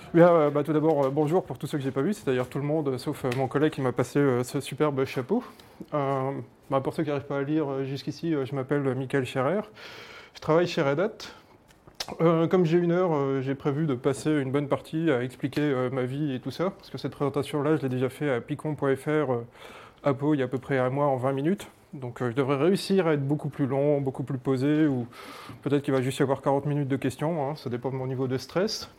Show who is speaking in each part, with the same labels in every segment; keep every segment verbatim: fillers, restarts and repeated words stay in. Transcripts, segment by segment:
Speaker 1: Bien, euh, bah, tout d'abord, euh, bonjour pour tous ceux que j'ai pas vus, c'est-à-dire tout le monde, euh, sauf euh, mon collègue qui m'a passé euh, ce superbe chapeau. Euh, bah, pour ceux qui n'arrivent pas à lire euh, jusqu'ici, euh, je m'appelle euh, Michael Scherer. Je travaille chez Red Hat. Euh, comme j'ai une heure, euh, j'ai prévu de passer une bonne partie à expliquer euh, ma vie et tout ça, parce que cette présentation-là, je l'ai déjà fait à picon point f r euh, à Pau il y a à peu près un mois en vingt minutes. Donc euh, je devrais réussir à être beaucoup plus long, beaucoup plus posé, ou peut-être qu'il va juste y avoir quarante minutes de questions, hein, ça dépend de mon niveau de stress.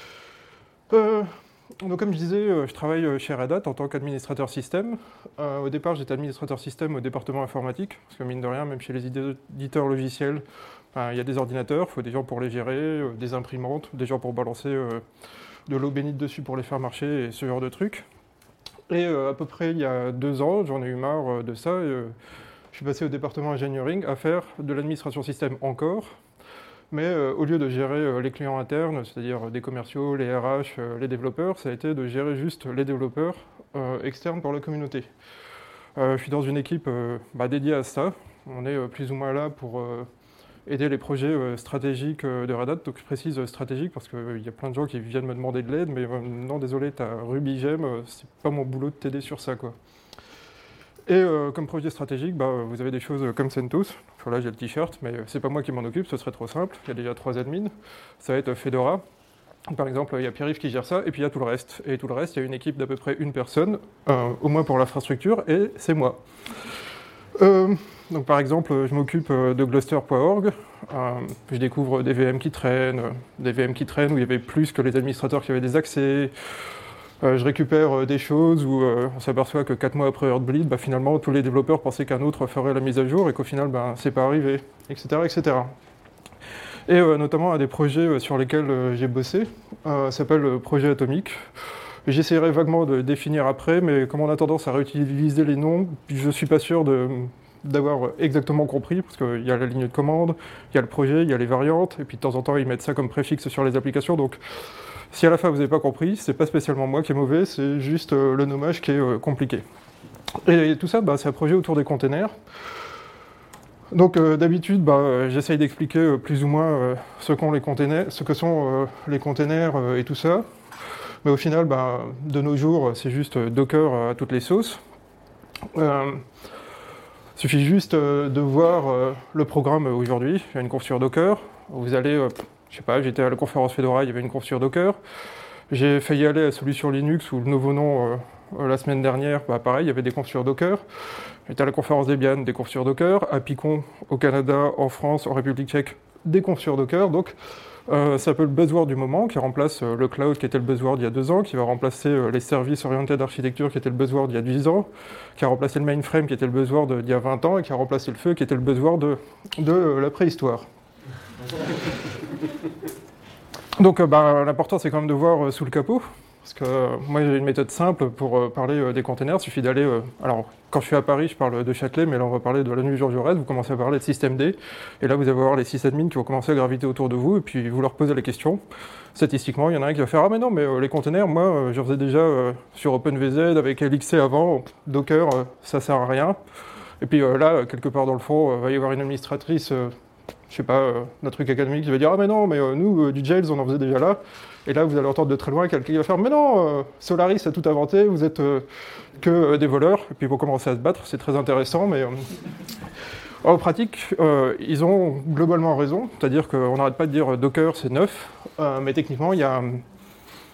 Speaker 1: Euh, donc comme je disais, euh, je travaille chez Red Hat en tant qu'administrateur système. Euh, au départ, j'étais administrateur système au département informatique, parce que mine de rien, même chez les éditeurs logiciels, il y a des ordinateurs, il faut des gens pour les gérer, euh, des imprimantes, des gens pour balancer euh, de l'eau bénite dessus pour les faire marcher, et ce genre de trucs. Et euh, à peu près il y a deux ans, j'en ai eu marre euh, de ça, et, euh, je suis passé au département engineering à faire de l'administration système encore, mais euh, au lieu de gérer euh, les clients internes, c'est-à-dire euh, des commerciaux, les R H, euh, les développeurs, ça a été de gérer juste les développeurs euh, externes pour la communauté. Euh, je suis dans une équipe euh, bah, dédiée à ça. On est euh, plus ou moins là pour euh, aider les projets euh, stratégiques euh, de Red Hat. Donc je précise euh, stratégique parce qu'il euh, y a plein de gens qui viennent me demander de l'aide, mais euh, non, désolé, t'as Ruby Gem, euh, c'est pas mon boulot de t'aider sur ça, quoi. Et euh, comme projet stratégique, bah, vous avez des choses comme CentOS. Enfin, là, j'ai le t-shirt, mais c'est pas moi qui m'en occupe, ce serait trop simple. Il y a déjà trois admins. Ça va être Fedora. Par exemple, il y a Pierre-Yves qui gère ça, et puis il y a tout le reste. Et tout le reste, il y a une équipe d'à peu près une personne, euh, au moins pour l'infrastructure, et c'est moi. Euh, donc par exemple, je m'occupe de gluster point org. Euh, je découvre des V M qui traînent, des V M qui traînent où il y avait plus que les administrateurs qui avaient des accès. Euh, je récupère euh, des choses où euh, on s'aperçoit que quatre mois après Heartbleed, bah, finalement tous les développeurs pensaient qu'un autre ferait la mise à jour et qu'au final bah, c'est pas arrivé, et cetera et cetera. Et euh, notamment un des projets euh, sur lesquels euh, j'ai bossé euh, s'appelle le projet Atomic. J'essaierai vaguement de le définir après, mais comme on a tendance à réutiliser les noms, je suis pas sûr de, d'avoir exactement compris, parce qu'il y a la ligne de commande, il y a le projet, il y a les variantes, et puis de temps en temps ils mettent ça comme préfixe sur les applications, donc si à la fin vous n'avez pas compris, c'est pas spécialement moi qui est mauvais, c'est juste euh, le nommage qui est euh, compliqué. Et, et tout ça, bah, c'est un projet autour des containers. Donc euh, d'habitude, bah, euh, j'essaye d'expliquer euh, plus ou moins euh, ce, qu'ont les containers, ce que sont euh, les containers euh, et tout ça. Mais au final, bah, de nos jours, c'est juste euh, Docker à toutes les sauces. Euh, il suffit juste euh, de voir euh, le programme aujourd'hui. Il y a une conf sur Docker. Vous allez... Euh, Je sais pas, j'étais à la conférence Fedora, il y avait une conf sur Docker. J'ai failli aller à la solution Linux, ou le nouveau nom, euh, la semaine dernière, bah pareil, il y avait des confs sur Docker. J'étais à la conférence Debian, des confs sur Docker. À Picon, au Canada, en France, en République tchèque, des confs sur Docker. Donc, euh, c'est un peu le buzzword du moment, qui remplace euh, le cloud, qui était le buzzword il y a deux ans, qui va remplacer euh, les services orientés d'architecture, qui était le buzzword il y a dix ans, qui a remplacé le mainframe, qui était le buzzword d'il y a vingt ans, et qui a remplacé le feu, qui était le buzzword de, de euh, la préhistoire. Donc euh, bah, l'important c'est quand même de voir euh, sous le capot, parce que euh, moi j'ai une méthode simple pour euh, parler euh, des containers, il suffit d'aller, euh, alors quand je suis à Paris je parle de Châtelet, mais là on va parler de l'avenue Georges Jaurès, vous commencez à parler de système D, et là vous allez voir les sysadmins qui vont commencer à graviter autour de vous, et puis vous leur posez la question. Statistiquement, il y en a un qui va faire « Ah mais non, mais euh, les containers, moi euh, je faisais déjà euh, sur OpenVZ avec L X C avant, Docker, euh, ça sert à rien. » Et puis euh, là, quelque part dans le fond, il euh, va y avoir une administratrice... Euh, je sais pas, euh, notre truc académique qui va dire « Ah mais non, mais euh, nous, euh, du Jails, on en faisait déjà là. » Et là, vous allez entendre de très loin quelqu'un qui va faire « Mais non, euh, Solaris a tout inventé, vous êtes euh, que euh, des voleurs. » Et puis ils vont commencer à se battre, c'est très intéressant, mais... Euh, en pratique, euh, ils ont globalement raison, c'est-à-dire qu'on n'arrête pas de dire « Docker, c'est neuf euh, », mais techniquement, il y a... Pardon ?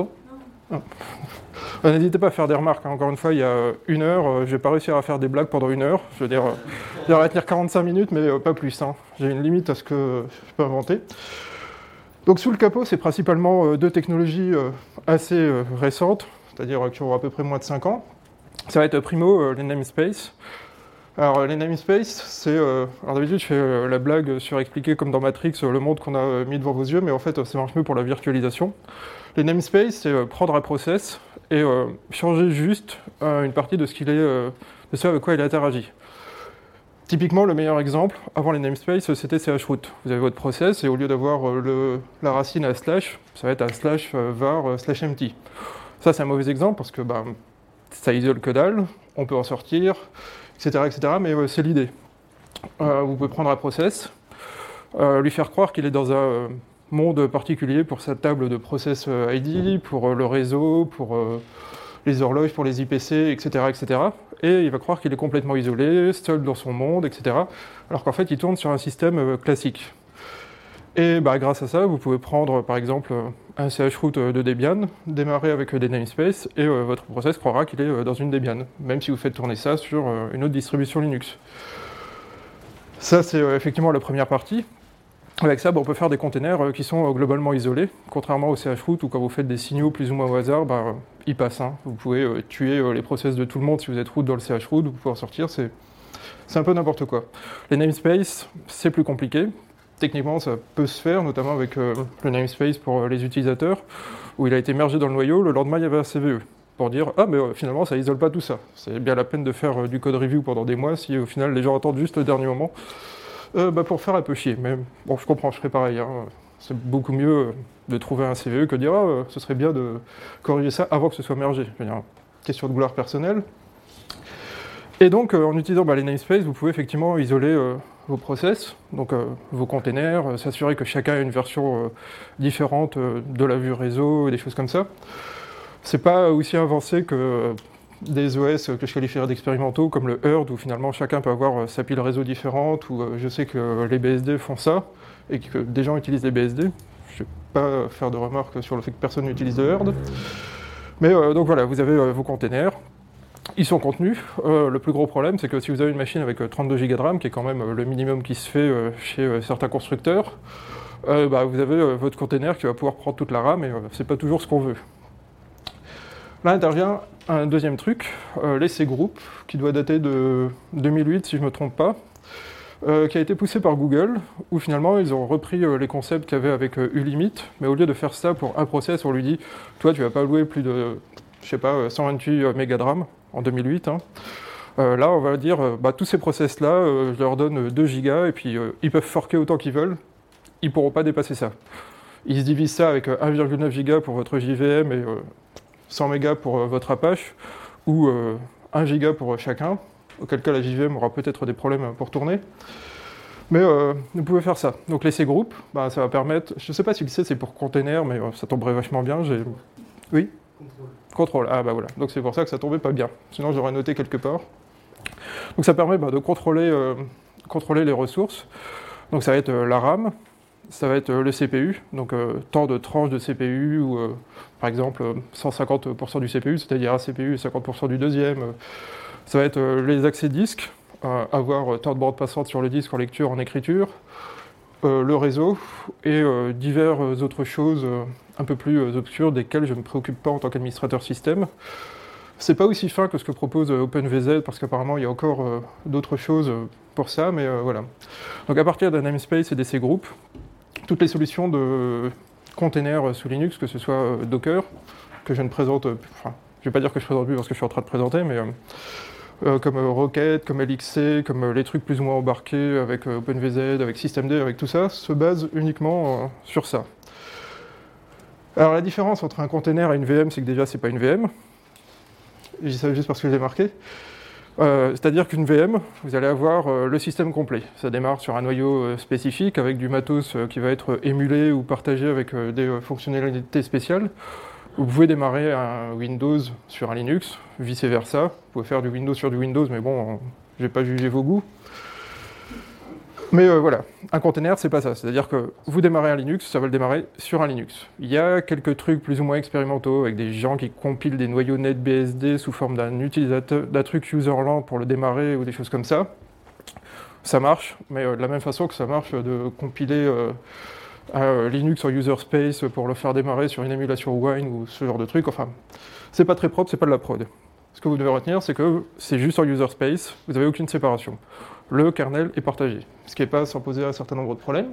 Speaker 1: Ah. N'hésitez pas à faire des remarques, hein. Encore une fois, il y a une heure, euh, je vais pas réussir à faire des blagues pendant une heure. Je veux dire, euh, je vais tenir quarante-cinq minutes, mais euh, pas plus. Hein. J'ai une limite à ce que je peux inventer. Donc sous le capot, c'est principalement euh, deux technologies euh, assez euh, récentes, c'est-à-dire euh, qui ont à peu près moins de cinq ans. Ça va être primo, euh, les namespaces. Alors les namespaces, c'est... Euh, alors d'habitude, je fais euh, la blague sur expliquer comme dans Matrix euh, le monde qu'on a euh, mis devant vos yeux, mais en fait, euh, ça marche mieux pour la virtualisation. Les namespaces, c'est euh, prendre un process et euh, changer juste euh, une partie de ce qu'il est, euh, de ce avec quoi il interagit. Typiquement, le meilleur exemple, avant les namespaces, c'était chroot. Vous avez votre process et au lieu d'avoir euh, le, la racine à slash, ça va être un slash euh, var euh, slash empty. Ça, c'est un mauvais exemple parce que bah, ça isole que dalle, on peut en sortir, et cetera, et cetera. Mais euh, c'est l'idée. Euh, vous pouvez prendre un process, euh, lui faire croire qu'il est dans un euh, monde particulier pour sa table de process I D, pour le réseau, pour les horloges, pour les I P C, et cetera, et cetera. Et il va croire qu'il est complètement isolé, seul dans son monde, et cetera. Alors qu'en fait, il tourne sur un système classique. Et bah, grâce à ça, vous pouvez prendre par exemple un C H root de Debian, démarrer avec des namespaces, et euh, votre process croira qu'il est dans une Debian, même si vous faites tourner ça sur euh, une autre distribution Linux. Ça, c'est euh, effectivement la première partie. Avec ça, bah, on peut faire des containers euh, qui sont euh, globalement isolés, contrairement au C H root où quand vous faites des signaux plus ou moins au hasard, bah, euh, ils passent. Hein. Vous pouvez euh, tuer euh, les process de tout le monde si vous êtes root dans le C H root, vous pouvez en sortir, c'est un peu n'importe quoi. Les namespaces, c'est plus compliqué. Techniquement, ça peut se faire, notamment avec euh, le namespace pour euh, les utilisateurs, où il a été mergé dans le noyau, le lendemain il y avait un C V E, pour dire « Ah, mais euh, finalement, ça isole pas tout ça. C'est bien la peine de faire euh, du code review pendant des mois si au final les gens attendent juste le dernier moment. Euh, bah, pour faire un peu chier, mais bon, je comprends, je ferai pareil. Hein. C'est beaucoup mieux euh, de trouver un C V E que de dire « Ah, euh, ce serait bien de corriger ça avant que ce soit mergé. » Je veux dire, question de gloire personnelle. Et donc, euh, en utilisant bah, les namespaces, vous pouvez effectivement isoler euh, vos process, donc euh, vos containers, euh, s'assurer que chacun a une version euh, différente euh, de la vue réseau, des choses comme ça. C'est pas aussi avancé que euh, des O S que je qualifierais d'expérimentaux, comme le Herd, où finalement chacun peut avoir euh, sa pile réseau différente, où euh, je sais que euh, les B S D font ça, et que des gens utilisent les B S D. Je ne vais pas faire de remarques sur le fait que personne n'utilise de Herd. Mais euh, donc voilà, vous avez euh, vos containers. Ils sont contenus. Euh, le plus gros problème, c'est que si vous avez une machine avec euh, trente-deux giga de RAM, qui est quand même euh, le minimum qui se fait euh, chez euh, certains constructeurs, euh, bah, vous avez euh, votre container qui va pouvoir prendre toute la RAM, et euh, c'est pas toujours ce qu'on veut. Là intervient un deuxième truc, euh, les C-Group, qui doit dater de deux mille huit, si je ne me trompe pas, euh, qui a été poussé par Google, où finalement ils ont repris euh, les concepts qu'il y avait avec euh, Ulimit, mais au lieu de faire ça pour un process, on lui dit « Toi, tu vas pas allouer plus de, je sais pas, cent vingt-huit mégas de RAM », en deux mille huit. Hein. Euh, là, on va dire, euh, bah, tous ces process-là, euh, je leur donne deux gigas, et puis euh, ils peuvent forker autant qu'ils veulent, ils ne pourront pas dépasser ça. Ils se divisent ça avec euh, un virgule neuf giga pour votre J V M et euh, cent mégas pour euh, votre Apache, ou euh, un giga pour euh, chacun, auquel cas la J V M aura peut-être des problèmes pour tourner. Mais euh, vous pouvez faire ça. Donc les C-Group, bah, ça va permettre, je ne sais pas si le C c'est pour container, mais euh, ça tomberait vachement bien. J'ai... Oui ? Contrôle. Contrôle, ah bah voilà, donc c'est pour ça que ça tombait pas bien, sinon j'aurais noté quelque part. Donc ça permet bah, de contrôler, euh, contrôler les ressources, donc ça va être euh, la RAM, ça va être euh, le C P U, donc euh, tant de tranches de C P U, ou euh, par exemple cent cinquante pour cent du C P U, c'est-à-dire un C P U et cinquante pour cent du deuxième, euh, ça va être euh, les accès disques, euh, avoir euh, tant de bandes passantes sur le disque en lecture, en écriture, Euh, le réseau et euh, diverses autres choses euh, un peu plus euh, obscures desquelles je ne me préoccupe pas en tant qu'administrateur système. C'est pas aussi fin que ce que propose euh, OpenVZ parce qu'apparemment il y a encore euh, d'autres choses pour ça, mais euh, voilà. Donc à partir d'un namespace et des C-Group, toutes les solutions de containers sous Linux, que ce soit euh, Docker, que je ne présente, euh, enfin, je vais pas dire que je présente plus parce que je suis en train de présenter, mais euh, Euh, comme euh, Rocket, comme L X C, comme euh, les trucs plus ou moins embarqués avec euh, OpenVZ, avec Systemd, avec tout ça, se base uniquement euh, sur ça. Alors la différence entre un container et une V M, c'est que déjà c'est pas une V M. Je dis ça juste parce que je l'ai marqué. Euh, C'est-à-dire qu'une V M, vous allez avoir euh, le système complet. Ça démarre sur un noyau euh, spécifique avec du matos euh, qui va être émulé ou partagé avec euh, des euh, fonctionnalités spéciales. Vous pouvez démarrer un Windows sur un Linux, vice-versa. Vous pouvez faire du Windows sur du Windows, mais bon, je ne vais pas juger vos goûts. Mais euh, voilà, un container, c'est pas ça. C'est-à-dire que vous démarrez un Linux, ça va le démarrer sur un Linux. Il y a quelques trucs plus ou moins expérimentaux, avec des gens qui compilent des noyaux NetBSD sous forme d'un utilisateur, d'un truc userland pour le démarrer, ou des choses comme ça. Ça marche, mais euh, de la même façon que ça marche de compiler... Euh, Euh, Linux en user space pour le faire démarrer sur une émulation Wine ou ce genre de truc, enfin, c'est pas très propre, c'est pas de la prod. Ce que vous devez retenir, c'est que c'est juste en user space, vous n'avez aucune séparation. Le kernel est partagé, ce qui n'est pas sans poser un certain nombre de problèmes.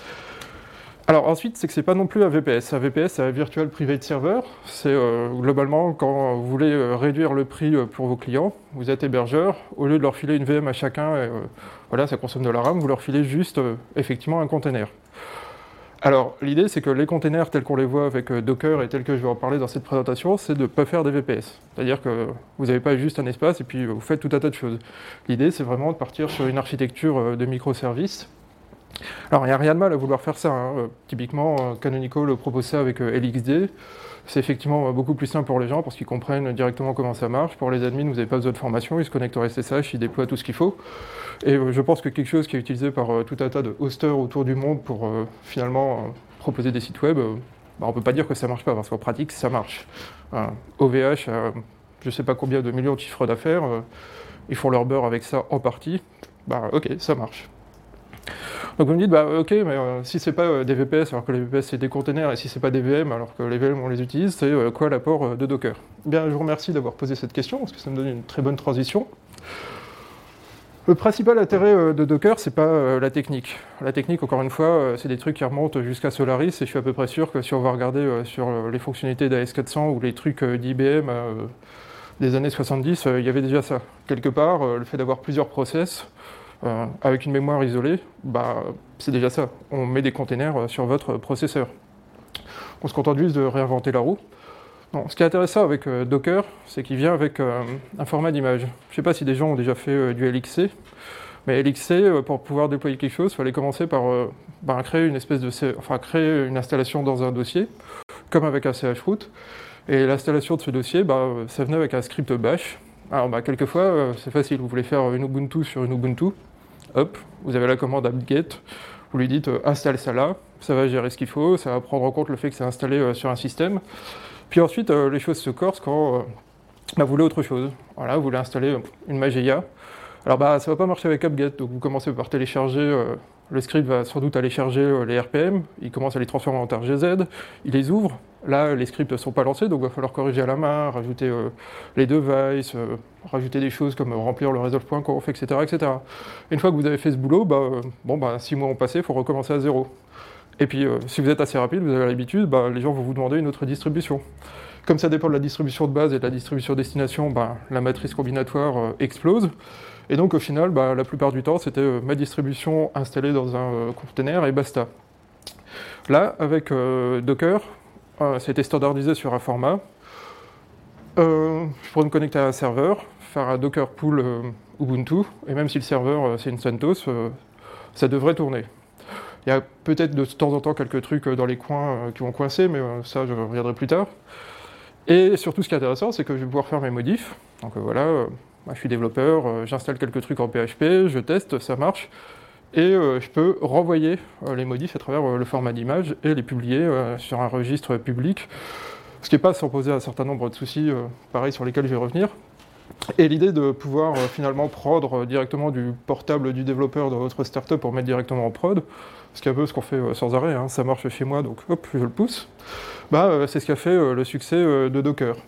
Speaker 1: Alors ensuite, c'est que c'est pas non plus un V P S. Un V P S, c'est un Virtual Private Server. C'est euh, globalement, quand vous voulez euh, réduire le prix euh, pour vos clients, vous êtes hébergeur, au lieu de leur filer une V M à chacun, euh, voilà, ça consomme de la RAM, vous leur filez juste, euh, effectivement, un container. Alors, l'idée, c'est que les containers tels qu'on les voit avec Docker et tels que je vais en parler dans cette présentation, c'est de ne pas faire des V P S. C'est-à-dire que vous n'avez pas juste un espace et puis vous faites tout un tas de choses. L'idée, c'est vraiment de partir sur une architecture de microservices Alors, il n'y a rien de mal à vouloir faire ça. Hein. Euh, typiquement, euh, Canonical propose ça avec euh, L X D. C'est effectivement euh, beaucoup plus simple pour les gens parce qu'ils comprennent directement comment ça marche. Pour les admins, vous n'avez pas besoin de formation, ils se connectent au S S H, ils déploient tout ce qu'il faut. Et euh, je pense que quelque chose qui est utilisé par euh, tout un tas de hosters autour du monde pour euh, finalement euh, proposer des sites web, euh, bah, on ne peut pas dire que ça ne marche pas parce qu'en pratique, ça marche. Euh, O V H, euh, je ne sais pas combien de millions de chiffres d'affaires, euh, ils font leur beurre avec ça en partie. Bah ok, ça marche. Donc vous me dites, bah ok, mais euh, si c'est pas euh, des V P S, alors que les V P S c'est des containers, et si c'est pas des V M, alors que les V M on les utilise, c'est euh, quoi l'apport euh, de Docker? Bien, je vous remercie d'avoir posé cette question, parce que ça me donne une très bonne transition. Le principal intérêt euh, de Docker, c'est pas euh, la technique. La technique, encore une fois, euh, c'est des trucs qui remontent jusqu'à Solaris, et je suis à peu près sûr que si on va regarder euh, sur euh, les fonctionnalités d'A S quatre cents ou les trucs euh, d'I B M euh, des années soixante-dix, il euh, y avait déjà ça. Quelque part, euh, le fait d'avoir plusieurs process, Euh, avec une mémoire isolée, bah, c'est déjà ça. On met des containers euh, sur votre processeur. On se contente juste de réinventer la roue. Non, ce qui est intéressant avec euh, Docker, c'est qu'il vient avec euh, un format d'image. Je ne sais pas si des gens ont déjà fait euh, du L X C, mais L X C, euh, pour pouvoir déployer quelque chose, il fallait commencer par euh, bah, créer une espèce de, enfin créer une installation dans un dossier, comme avec un chroot. Et l'installation de ce dossier, bah, ça venait avec un script bash. Alors bah, quelquefois, euh, c'est facile, vous voulez faire une Ubuntu sur une Ubuntu, hop, vous avez la commande apt-get, vous lui dites euh, installe ça là, ça va gérer ce qu'il faut, ça va prendre en compte le fait que c'est installé euh, sur un système. Puis ensuite, euh, les choses se corsent quand euh, bah, vous voulez autre chose. Voilà, vous voulez installer une Mageia. Alors bah, ça va pas marcher avec apt-get, donc vous commencez par télécharger, euh, le script va sans doute aller charger euh, les R P M, il commence à les transformer en R G Z, il les ouvre. Là, les scripts ne sont pas lancés, donc il va falloir corriger à la main, rajouter euh, les devices, euh, rajouter des choses comme euh, remplir le resolve.conf, et cetera, et cetera. Une fois que vous avez fait ce boulot, bah, euh, bon, bah, six mois ont passé, il faut recommencer à zéro. Et puis, euh, si vous êtes assez rapide, vous avez l'habitude, bah, les gens vont vous demander une autre distribution. Comme ça dépend de la distribution de base et de la distribution destination, bah, la matrice combinatoire euh, explose. Et donc, au final, bah, la plupart du temps, c'était euh, ma distribution installée dans un euh, container et basta. Là, avec euh, Docker, Euh, c'était standardisé sur un format. Euh, je pourrais me connecter à un serveur, faire un Docker pool euh, Ubuntu, et même si le serveur euh, c'est une CentOS, euh, ça devrait tourner. Il y a peut-être de temps en temps quelques trucs dans les coins euh, qui vont coincer, mais euh, ça je reviendrai plus tard. Et surtout ce qui est intéressant, c'est que je vais pouvoir faire mes modifs. Donc euh, voilà, euh, moi, je suis développeur, euh, j'installe quelques trucs en P H P, je teste, ça marche. Et euh, je peux renvoyer euh, les modifs à travers euh, le format d'image et les publier euh, sur un registre public, ce qui n'est pas sans poser un certain nombre de soucis, euh, pareil, sur lesquels je vais revenir. Et l'idée de pouvoir euh, finalement prendre euh, directement du portable du développeur de votre startup pour mettre directement en prod, ce qui est un peu ce qu'on fait euh, sans arrêt, hein, ça marche chez moi, donc hop, je le pousse, bah, euh, c'est ce qui a fait euh, le succès euh, de Docker.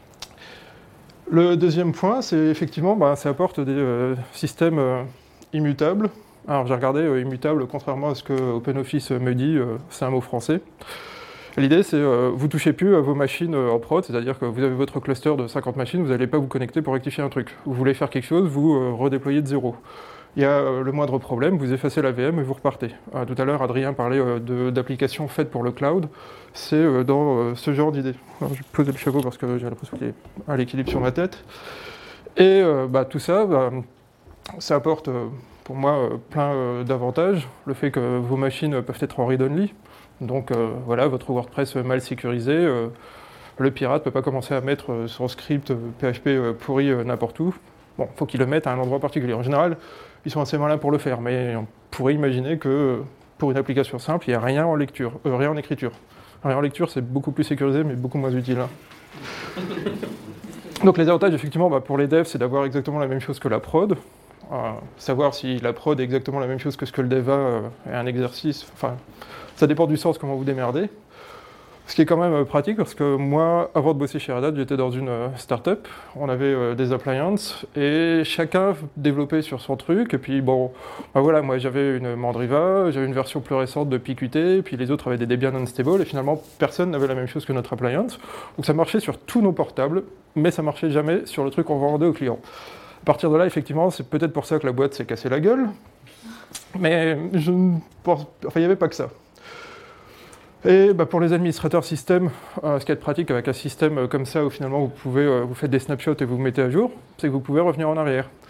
Speaker 1: Le deuxième point, c'est effectivement, bah, ça apporte des euh, systèmes euh, immutables. Alors j'ai regardé euh, immutable, contrairement à ce que OpenOffice me dit, euh, c'est un mot français. L'idée c'est euh, vous touchez plus à vos machines euh, en prod, c'est-à-dire que vous avez votre cluster de cinquante machines, vous n'allez pas vous connecter pour rectifier un truc. Vous voulez faire quelque chose, vous euh, redéployez de zéro. Il y a euh, le moindre problème, vous effacez la V M et vous repartez. Euh, tout à l'heure, Adrien parlait euh, d'applications faites pour le cloud, c'est euh, dans euh, ce genre d'idée. Je vais poser le chapeau parce que j'ai l'impression qu'il est à l'équilibre sur ma tête. Et euh, bah, tout ça, bah, ça apporte... Euh, pour moi, euh, plein euh, d'avantages. Le fait que vos machines peuvent être en read-only. Donc euh, voilà, votre WordPress mal sécurisé. Euh, le pirate ne peut pas commencer à mettre euh, son script euh, P H P euh, pourri euh, n'importe où. Bon, il faut qu'il le mette à un endroit particulier. En général, ils sont assez malins pour le faire, mais on pourrait imaginer que pour une application simple, il n'y a rien en lecture, euh, rien en écriture. Rien en lecture, c'est beaucoup plus sécurisé, mais beaucoup moins utile. Hein. Donc les avantages, effectivement, bah, pour les devs, c'est d'avoir exactement la même chose que la prod. Euh, savoir si la prod est exactement la même chose que ce que le dev a euh, est un exercice, enfin, ça dépend du sens comment vous démerdez. Ce qui est quand même euh, pratique parce que moi, avant de bosser chez Red Hat, j'étais dans une euh, startup, on avait euh, des appliances et chacun développait sur son truc. Et puis bon, bah voilà, moi j'avais une Mandriva, j'avais une version plus récente de P Q T, et puis les autres avaient des Debian Unstable et finalement personne n'avait la même chose que notre appliance. Donc ça marchait sur tous nos portables, mais ça marchait jamais sur le truc qu'on vendait aux clients. À partir de là, effectivement, c'est peut-être pour ça que la boîte s'est cassée la gueule, mais je ne pense... Enfin, il n'y avait pas que ça. Et bah, pour les administrateurs système, euh, ce qui est pratique avec un système comme ça, où finalement vous pouvez, euh, vous faites des snapshots et vous vous mettez à jour, c'est que vous pouvez revenir en arrière.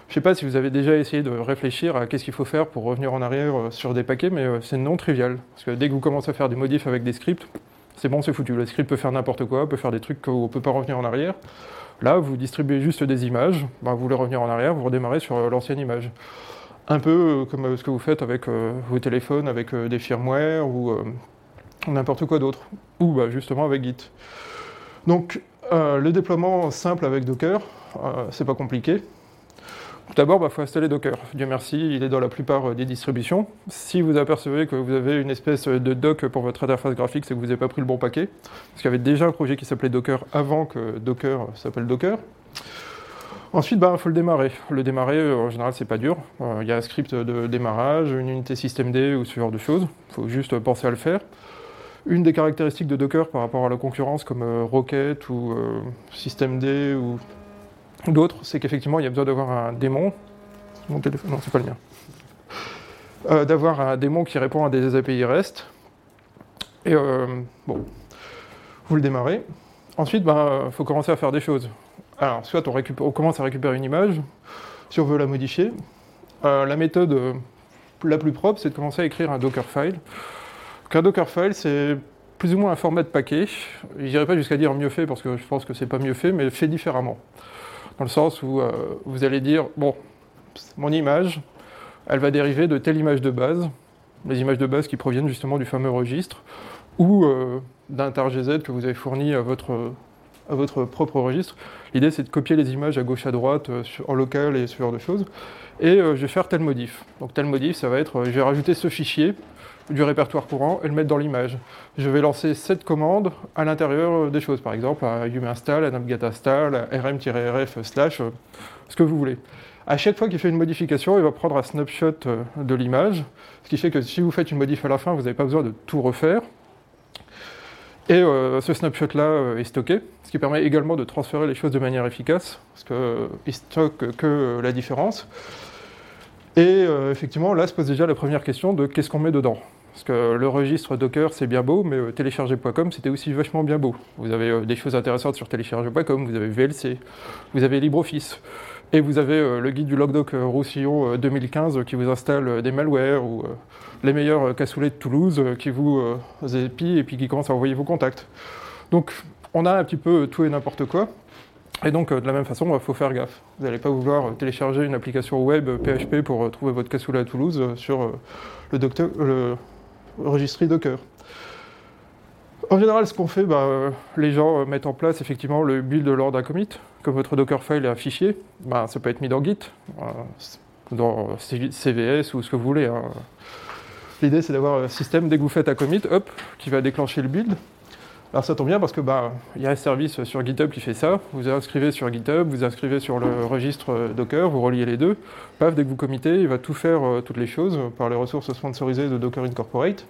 Speaker 1: Je ne sais pas si vous avez déjà essayé de réfléchir à qu'est-ce qu'il faut faire pour revenir en arrière sur des paquets, mais c'est non trivial. Parce que dès que vous commencez à faire des modifs avec des scripts, c'est bon, c'est foutu. Le script peut faire n'importe quoi, peut faire des trucs où on ne peut pas revenir en arrière. Là, vous distribuez juste des images, ben, vous voulez revenir en arrière, vous redémarrez sur l'ancienne image. Un peu comme ce que vous faites avec euh, vos téléphones, avec euh, des firmware ou euh, n'importe quoi d'autre. Ou bah, justement avec Git. Donc, euh, le déploiement simple avec Docker, euh, c'est pas compliqué. Tout d'abord, il bah, faut installer Docker. Dieu merci, il est dans la plupart des distributions. Si vous apercevez que vous avez une espèce de doc pour votre interface graphique, c'est que vous n'avez pas pris le bon paquet. Parce qu'il y avait déjà un projet qui s'appelait Docker avant que Docker s'appelle Docker. Ensuite, il bah, faut le démarrer. Le démarrer, en général, c'est pas dur. Il euh, y a un script de démarrage, une unité systemd ou ce genre de choses. Il faut juste penser à le faire. Une des caractéristiques de Docker par rapport à la concurrence comme euh, Rocket ou euh, systemd ou d'autres, c'est qu'effectivement, il y a besoin d'avoir un démon. Mon téléphone, non, c'est pas le mien. Euh, d'avoir un démon qui répond à des A P I REST. Et euh, bon, vous le démarrez. Ensuite, il ben, faut commencer à faire des choses. Alors, soit on, récupère, on commence à récupérer une image, si on veut la modifier. Euh, la méthode euh, la plus propre, c'est de commencer à écrire un Dockerfile. Donc, un Dockerfile, c'est plus ou moins un format de paquet. Je n'irai pas jusqu'à dire mieux fait, parce que je pense que c'est pas mieux fait, mais fait différemment. Dans le sens où euh, vous allez dire, bon, mon image, elle va dériver de telle image de base, les images de base qui proviennent justement du fameux registre, ou euh, d'un tar G Z que vous avez fourni à votre, à votre propre registre. L'idée, c'est de copier les images à gauche, à droite, euh, sur, en local et ce genre de choses. Et euh, je vais faire tel modif. Donc tel modif, ça va être, euh, je vais rajouter ce fichier du répertoire courant et le mettre dans l'image. Je vais lancer cette commande à l'intérieur des choses, par exemple un yum install, un apt-get install, un rm-rf slash, ce que vous voulez. À chaque fois qu'il fait une modification, il va prendre un snapshot de l'image, ce qui fait que si vous faites une modif à la fin, vous n'avez pas besoin de tout refaire. Et euh, ce snapshot-là euh, est stocké, ce qui permet également de transférer les choses de manière efficace, parce qu'il euh, ne stocke que euh, la différence. Et euh, effectivement, là se pose déjà la première question de qu'est-ce qu'on met dedans. Parce que le registre Docker, c'est bien beau, mais euh, télécharger point com, c'était aussi vachement bien beau. Vous avez euh, des choses intéressantes sur télécharger point com, vous avez V L C, vous avez LibreOffice, et vous avez euh, le guide du LogDoc euh, Roussillon euh, deux mille quinze euh, qui vous installe euh, des malwares, ou euh, les meilleurs euh, cassoulets de Toulouse euh, qui vous euh, épient et puis qui commencent à envoyer vos contacts. Donc, on a un petit peu tout et n'importe quoi. Et donc, euh, de la même façon, il bah, faut faire gaffe. Vous n'allez pas vouloir euh, télécharger une application web euh, P H P pour euh, trouver votre cassoulet à Toulouse euh, sur euh, le, docteur, euh, le registry Docker. En général, ce qu'on fait, bah, euh, les gens euh, mettent en place effectivement le build lors d'un commit. Comme votre Dockerfile est un fichier, bah, ça peut être mis dans Git, euh, dans C V S ou ce que vous voulez. Hein. L'idée, c'est d'avoir un système, dès que vous faites un commit, hop, qui va déclencher le build. Alors ça tombe bien parce que bah, y a un service sur GitHub qui fait ça, vous inscrivez sur GitHub, vous inscrivez sur le registre Docker, vous reliez les deux, paf, dès que vous committez, il va tout faire, euh, toutes les choses, par les ressources sponsorisées de Docker Incorporate.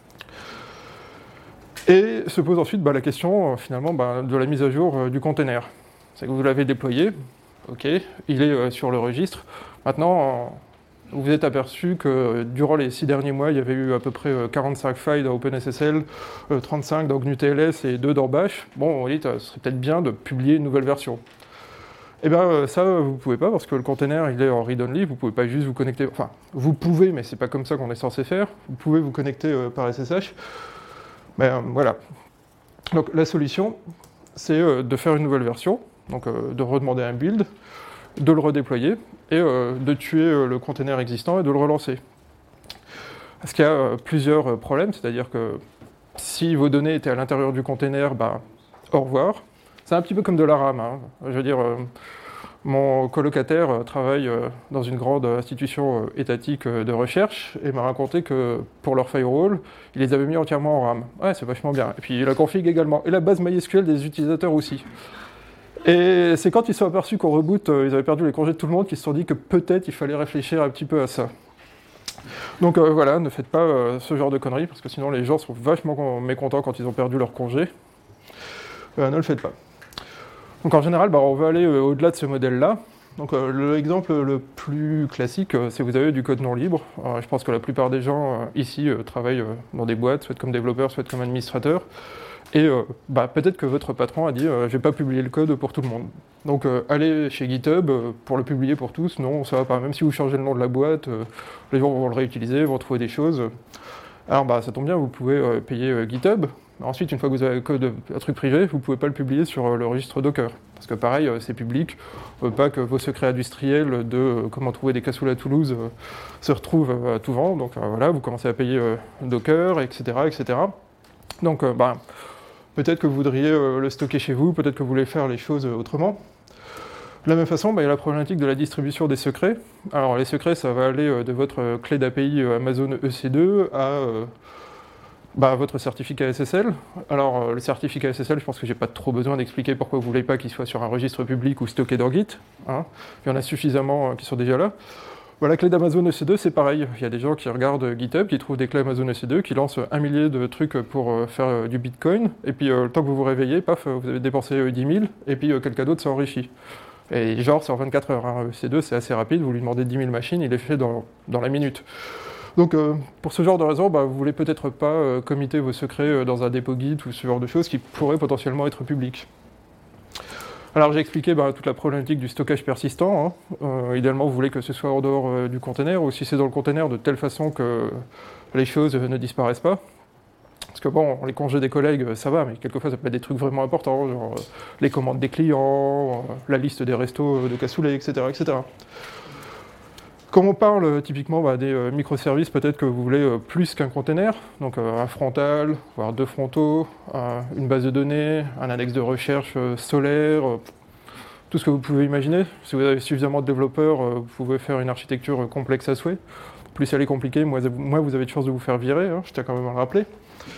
Speaker 1: Et se pose ensuite bah, la question, euh, finalement, bah, de la mise à jour euh, du container. C'est que vous l'avez déployé, ok, il est euh, sur le registre, maintenant, euh, vous vous êtes aperçu que durant les six derniers mois, il y avait eu à peu près quarante-cinq failles dans OpenSSL, trente-cinq dans G N U T L S et deux dans Bash. Bon, on dit que ce serait peut-être bien de publier une nouvelle version. Eh bien, ça, vous ne pouvez pas parce que le container, il est en read-only. Vous ne pouvez pas juste vous connecter. Enfin, vous pouvez, mais c'est pas comme ça qu'on est censé faire. Vous pouvez vous connecter par S S H. Mais euh, voilà. Donc, la solution, c'est euh, de faire une nouvelle version, donc euh, de redemander un build, de le redéployer et euh, de tuer euh, le container existant et de le relancer. Parce qu'il y a euh, plusieurs euh, problèmes, c'est-à-dire que si vos données étaient à l'intérieur du container, bah, au revoir. C'est un petit peu comme de la RAM. Hein. Je veux dire, euh, mon colocataire euh, travaille euh, dans une grande institution euh, étatique euh, de recherche et m'a raconté que pour leur firewall, ils les avaient mis entièrement en RAM. Ouais, c'est vachement bien. Et puis la config également. Et la base MySQL des utilisateurs aussi. Et c'est quand ils se sont aperçus qu'au reboot, euh, ils avaient perdu les congés de tout le monde, qu'ils se sont dit que peut-être il fallait réfléchir un petit peu à ça. Donc euh, voilà, ne faites pas euh, ce genre de conneries, parce que sinon les gens sont vachement mécontents quand ils ont perdu leur congé. Euh, ne le faites pas. Donc en général, bah, on va aller euh, au-delà de ce modèle-là. Donc euh, l'exemple le plus classique, euh, c'est que vous avez du code non libre. Euh, je pense que la plupart des gens euh, ici euh, travaillent euh, dans des boîtes, soit comme développeurs, soit comme administrateurs. Et euh, bah, peut-être que votre patron a dit euh, « je vais pas publier le code pour tout le monde ». Donc euh, allez chez GitHub euh, pour le publier pour tous, non, ça va pas. Même si vous changez le nom de la boîte, euh, les gens vont le réutiliser, vont trouver des choses. Alors bah, ça tombe bien, vous pouvez euh, payer euh, GitHub. Ensuite, une fois que vous avez le code, un truc privé, vous pouvez pas le publier sur euh, le registre Docker. Parce que pareil, euh, c'est public. On veut pas que vos secrets industriels de euh, comment trouver des cassoules à Toulouse euh, se retrouvent euh, à tout vent. Donc euh, voilà, vous commencez à payer euh, Docker, et cetera, et cetera. Donc euh, bah, peut-être que vous voudriez euh, le stocker chez vous, peut-être que vous voulez faire les choses euh, autrement. De la même façon, bah, il y a la problématique de la distribution des secrets. Alors les secrets, ça va aller euh, de votre euh, clé d'A P I euh, Amazon E C deux à euh, bah, votre certificat S S L. Alors euh, le certificat S S L, je pense que j'ai pas trop besoin d'expliquer pourquoi vous voulez pas qu'il soit sur un registre public ou stocké dans Git. Hein. Il y en a suffisamment euh, qui sont déjà là. Voilà, la clé d'Amazon E C deux, c'est pareil. Il y a des gens qui regardent GitHub, qui trouvent des clés Amazon E C deux, qui lancent un millier de trucs pour euh, faire euh, du Bitcoin, et puis euh, le temps que vous vous réveillez, paf, vous avez dépensé euh, dix mille, et puis euh, quelqu'un d'autre s'est enrichi. Et genre, c'est en vingt-quatre heures. Hein. E C deux, c'est assez rapide, vous lui demandez dix mille machines, il est fait dans, dans la minute. Donc, euh, pour ce genre de raison, bah, vous voulez peut-être pas euh, committer vos secrets euh, dans un dépôt Git ou ce genre de choses qui pourraient potentiellement être publiques. Alors j'ai expliqué bah, toute la problématique du stockage persistant. Hein. Euh, idéalement, vous voulez que ce soit en dehors euh, du container, ou si c'est dans le container, de telle façon que les choses euh, ne disparaissent pas. Parce que bon, les congés des collègues, ça va, mais quelquefois ça peut être des trucs vraiment importants, genre euh, les commandes des clients, euh, la liste des restos de cassoulet, et cetera, et cetera. Quand on parle euh, typiquement bah, des euh, microservices, peut-être que vous voulez euh, plus qu'un container, donc euh, un frontal, voire deux frontaux, euh, une base de données, un index de recherche euh, solaire, euh, tout ce que vous pouvez imaginer. Si vous avez suffisamment de développeurs, euh, vous pouvez faire une architecture euh, complexe à souhait. Plus elle est compliquée, moins, moins vous avez de chances de vous faire virer, hein, je tiens quand même à le rappeler.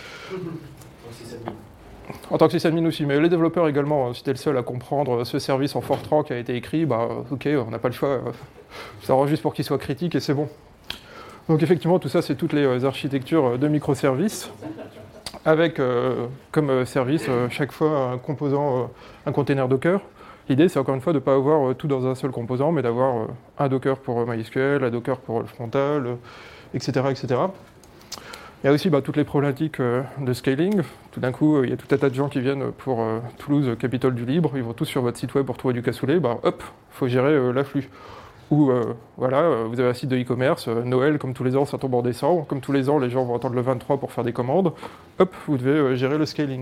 Speaker 1: En tant que sysadmin aussi, mais les développeurs également, si t'es le seul à comprendre ce service en Fortran qui a été écrit, bah ok, on n'a pas le choix, ça rend juste pour qu'il soit critique et c'est bon. Donc effectivement, tout ça, c'est toutes les architectures de microservices, avec euh, comme service euh, chaque fois un composant, euh, un container Docker. L'idée, c'est encore une fois de ne pas avoir euh, tout dans un seul composant, mais d'avoir euh, un Docker pour MySQL, un Docker pour le frontal, euh, et cetera, et cetera. Il y a aussi bah, toutes les problématiques euh, de scaling. Tout d'un coup, euh, il y a tout un tas de gens qui viennent pour euh, Toulouse, capitale du libre. Ils vont tous sur votre site web pour trouver du cassoulet. Bah, hop, il faut gérer euh, l'afflux. Ou euh, voilà, euh, vous avez un site de e-commerce. Euh, Noël, comme tous les ans, ça tombe en décembre. Comme tous les ans, les gens vont attendre le vingt-trois pour faire des commandes. Hop, vous devez euh, gérer le scaling.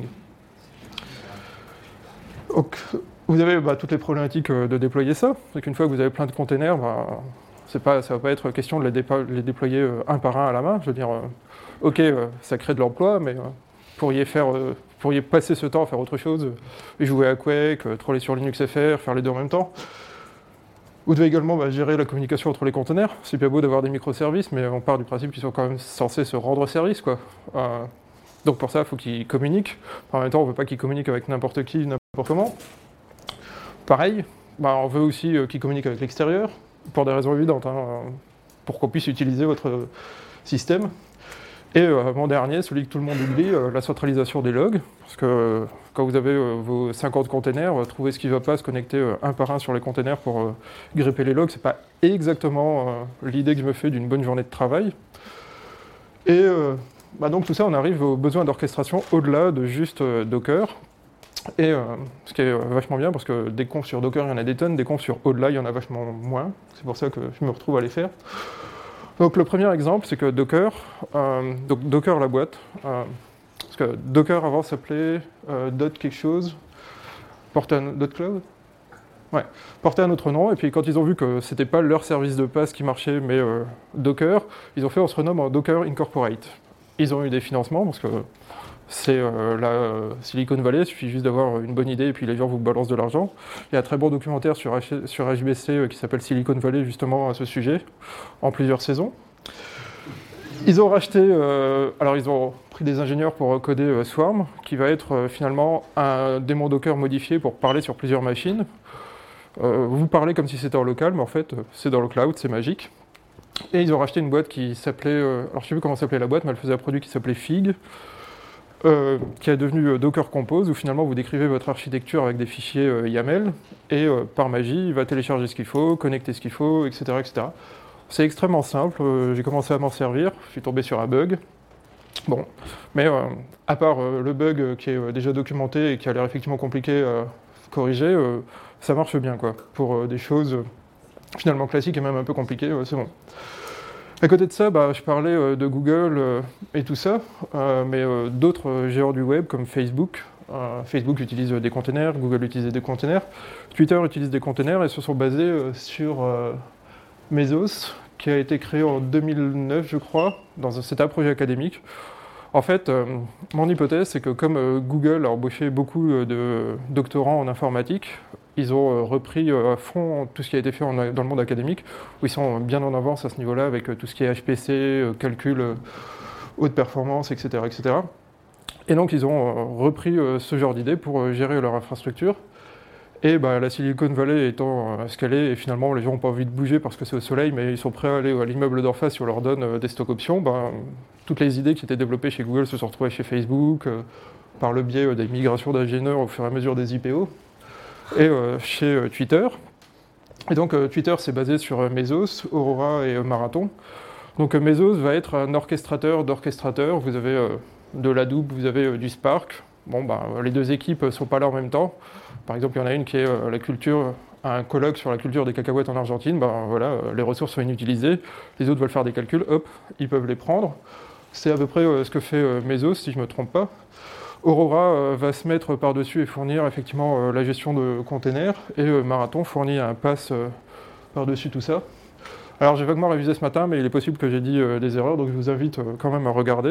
Speaker 1: Donc, vous avez bah, toutes les problématiques euh, de déployer ça. C'est qu'une fois que vous avez plein de containers, bah, c'est pas, ça ne va pas être question de les, dépa- les déployer euh, un par un à la main. Je veux dire... Euh, Ok, euh, ça crée de l'emploi, mais euh, pourriez faire, euh, pourriez passer ce temps à faire autre chose, euh, jouer à Quake, euh, troller sur Linux F R, faire les deux en même temps. Vous devez également bah, gérer la communication entre les conteneurs. C'est bien beau d'avoir des microservices, mais on part du principe qu'ils sont quand même censés se rendre service, quoi. Euh, donc pour ça, il faut qu'ils communiquent. En même temps, on ne veut pas qu'ils communiquent avec n'importe qui, n'importe comment. Pareil, bah, on veut aussi euh, qu'ils communiquent avec l'extérieur, pour des raisons évidentes, hein, pour qu'on puisse utiliser votre système. Et euh, avant-dernier, celui que tout le monde oublie, euh, la centralisation des logs. Parce que euh, quand vous avez euh, vos cinquante containers, euh, trouver ce qui ne va pas, se connecter euh, un par un sur les containers pour euh, gripper les logs, c'est pas exactement euh, l'idée que je me fais d'une bonne journée de travail. Et euh, bah donc tout ça, on arrive aux besoins d'orchestration au-delà de juste euh, Docker. Et euh, ce qui est euh, vachement bien, parce que des confs sur Docker, il y en a des tonnes, des confs sur au-delà, il y en a vachement moins. C'est pour ça que je me retrouve à les faire. Donc le premier exemple, c'est que Docker, euh, donc Docker la boîte, euh, parce que Docker avant s'appelait euh, dot quelque chose, portait un dot cloud, ouais, portait un autre nom, et puis quand ils ont vu que c'était pas leur service de passe qui marchait, mais euh, Docker, ils ont fait on se renomme en Docker Incorporate. Ils ont eu des financements parce que c'est euh, la euh, Silicon Valley, il suffit juste d'avoir une bonne idée et puis les gens vous balancent de l'argent. Il y a un très bon documentaire sur, H sur H B C euh, qui s'appelle Silicon Valley justement à ce sujet, en plusieurs saisons. Ils ont racheté, euh, alors ils ont pris des ingénieurs pour coder euh, Swarm, qui va être euh, finalement un démon Docker modifié pour parler sur plusieurs machines. Euh, vous parlez comme si c'était en local, mais en fait c'est dans le cloud, c'est magique. Et ils ont racheté une boîte qui s'appelait, euh, alors je sais plus comment s'appelait la boîte, mais elle faisait un produit qui s'appelait Fig. Euh, qui est devenu euh, Docker Compose, où finalement vous décrivez votre architecture avec des fichiers euh, YAML, et euh, par magie, il va télécharger ce qu'il faut, connecter ce qu'il faut, et cetera, et cetera. C'est extrêmement simple, euh, j'ai commencé à m'en servir, je suis tombé sur un bug, Bon, mais euh, à part euh, le bug qui est euh, déjà documenté et qui a l'air effectivement compliqué à corriger, euh, ça marche bien, quoi. Pour euh, des choses euh, finalement classiques et même un peu compliquées, euh, c'est bon. À côté de ça, bah, je parlais euh, de Google euh, et tout ça, euh, mais euh, d'autres euh, géants du web comme Facebook. Euh, Facebook utilise des containers, Google utilise des containers, Twitter utilise des containers et se sont basés euh, sur euh, Mesos, qui a été créé en deux mille neuf, je crois, dans un, c'était un projet académique. En fait, euh, mon hypothèse, c'est que comme euh, Google a embauché beaucoup euh, de doctorants en informatique, ils ont euh, repris euh, à fond tout ce qui a été fait en, dans le monde académique, où ils sont bien en avance à ce niveau-là avec euh, tout ce qui est H P C, euh, calcul, euh, haute performance, et cetera, et cetera. Et donc, ils ont euh, repris euh, ce genre d'idées pour euh, gérer leur infrastructure. Et bah, la Silicon Valley étant euh, ce qu'elle est, et finalement les gens n'ont pas envie de bouger parce que c'est au soleil, mais ils sont prêts à aller à l'immeuble d'en face si on leur donne euh, des stock options, bah, toutes les idées qui étaient développées chez Google se sont retrouvées chez Facebook, euh, par le biais euh, des migrations d'ingénieurs au fur et à mesure des I P O, et euh, chez euh, Twitter. Et donc euh, Twitter s'est basé sur euh, Mesos, Aurora et euh, Marathon. Donc euh, Mesos va être un orchestrateur d'orchestrateurs, vous avez euh, de l'Hadoop, vous avez euh, du Spark. Bon, bah, les deux équipes ne sont pas là en même temps. Par exemple, il y en a une qui est euh, la culture, un colloque sur la culture des cacahuètes en Argentine. Ben, voilà, euh, les ressources sont inutilisées. Les autres veulent faire des calculs, hop, ils peuvent les prendre. C'est à peu près euh, ce que fait euh, Mesos, si je ne me trompe pas. Aurora euh, va se mettre par-dessus et fournir effectivement euh, la gestion de containers. Et euh, Marathon fournit un pass euh, par-dessus tout ça. Alors, j'ai vaguement révisé ce matin, mais il est possible que j'ai dit euh, des erreurs, donc je vous invite euh, quand même à regarder.